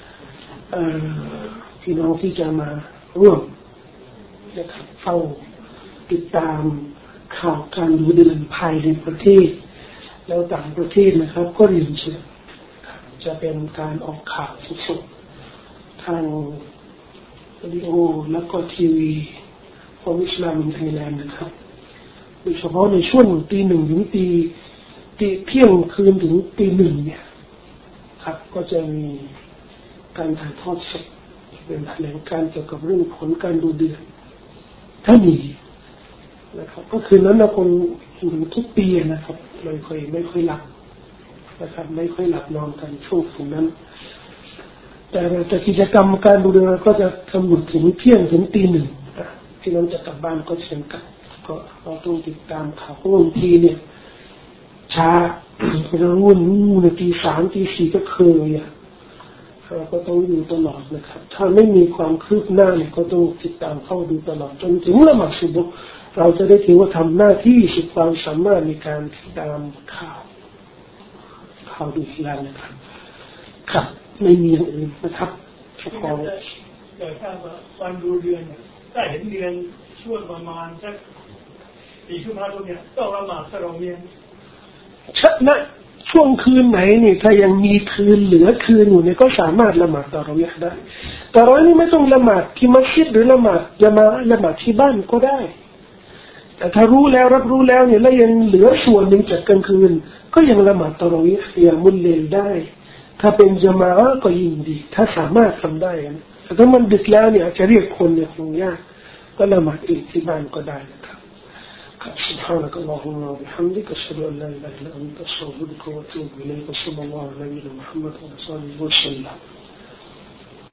Speaker 1: พี่น้องที่จะมาร่วมนะครับเฝ้าติดตามข่าวการดูเดือนภายในประเทศแล้วต่างประเทศนะครับก็เรียนเชิญจะเป็นการออกข่าวสดๆทางวิดีโอแล้วก็ทีวีของอิสลามในไทยแลนด์นะครับโดยเฉพาะในช่วงตีหนึ่งถึงตีตีเที่ยงคืนถึงตีหนึ่งเนี่ยครับก็จะมีการถ่ายทอดสดเป็นแถลงการเกี่ยวกับเรื่องผลการดูเดือนถ้ามีนะครับก็คือนั้นเราคงทุกปีนะครับไม่ค่อยไม่ค่อยหลับนะครับไม่ค่อยหลับนอนกันช่วงถึงนั้นแต่แต่กิจกรรมการดูเดือนก็จะกำหนดถึงเที่ยงถึงตีหนึ่งที่เราจะกลับบ้านก็เช่นกันก็เราต้องติดตามข่าวบางทีเนี่ยช้าเราวุ่นวุ่นตีสามตีสี่ก็เคยอ่ะเราก็ต้องดูตลอดนะครับถ้าไม่มีความคืบหน้าเนี่ยก็ต้องติดตามเข้าดูตลอดจนถึงละหมาดซุบฮ์เราจะได้ถือว่าทำหน้าที่สุดความสามารถในการติดตามข่าวข่าวดูอิสลามนะครับครับไม่มีอย่างอื่นนะครับขอ
Speaker 2: แต่ถ้าวันดูเดือนเนี่ยถ้าเห็นเดือนช่วงประมาณสักสี่ทุ่มห้าทุ่มเนี่ยต้องละหมาดตะเราะวีห์
Speaker 1: ชัดนะช่วงคืนไหนนี่ถ้ายังมีคืนเหลือคืนอยู่เนี่ยก็สามารถละหมาดตะเราะวีห์ได้ตะเราะวีห์นี่ไม่ต้องละหมาดที่มัสยิดหรือละหมาดละหมาดละหมาดที่บ้านก็ได้แต่ถ้ารู้แล้วรับรู้แล้วเนี่ยแล้วยังเหลือส่วนหนึ่งจากกลางคืนก็ยังละหมาดตะเราะวีห์อย่างมุลเลลได้ถ้าเป็นญะมาอะห์ก็ยิ่งดีถ้าสามารถทำได้นะแต่ถ้ามันดึกแล้วเนี่ยจะเรียกคนเนี่ยคงยากก็ละหมาดอีกที่บ้านก็ได้นะครับ سبحانك اللهم وبحمدك أشهد أن لا إله إلا أنت أستغفرك وأتوب إليك وصلى الله على نبينا محمد وعلى آله وسلم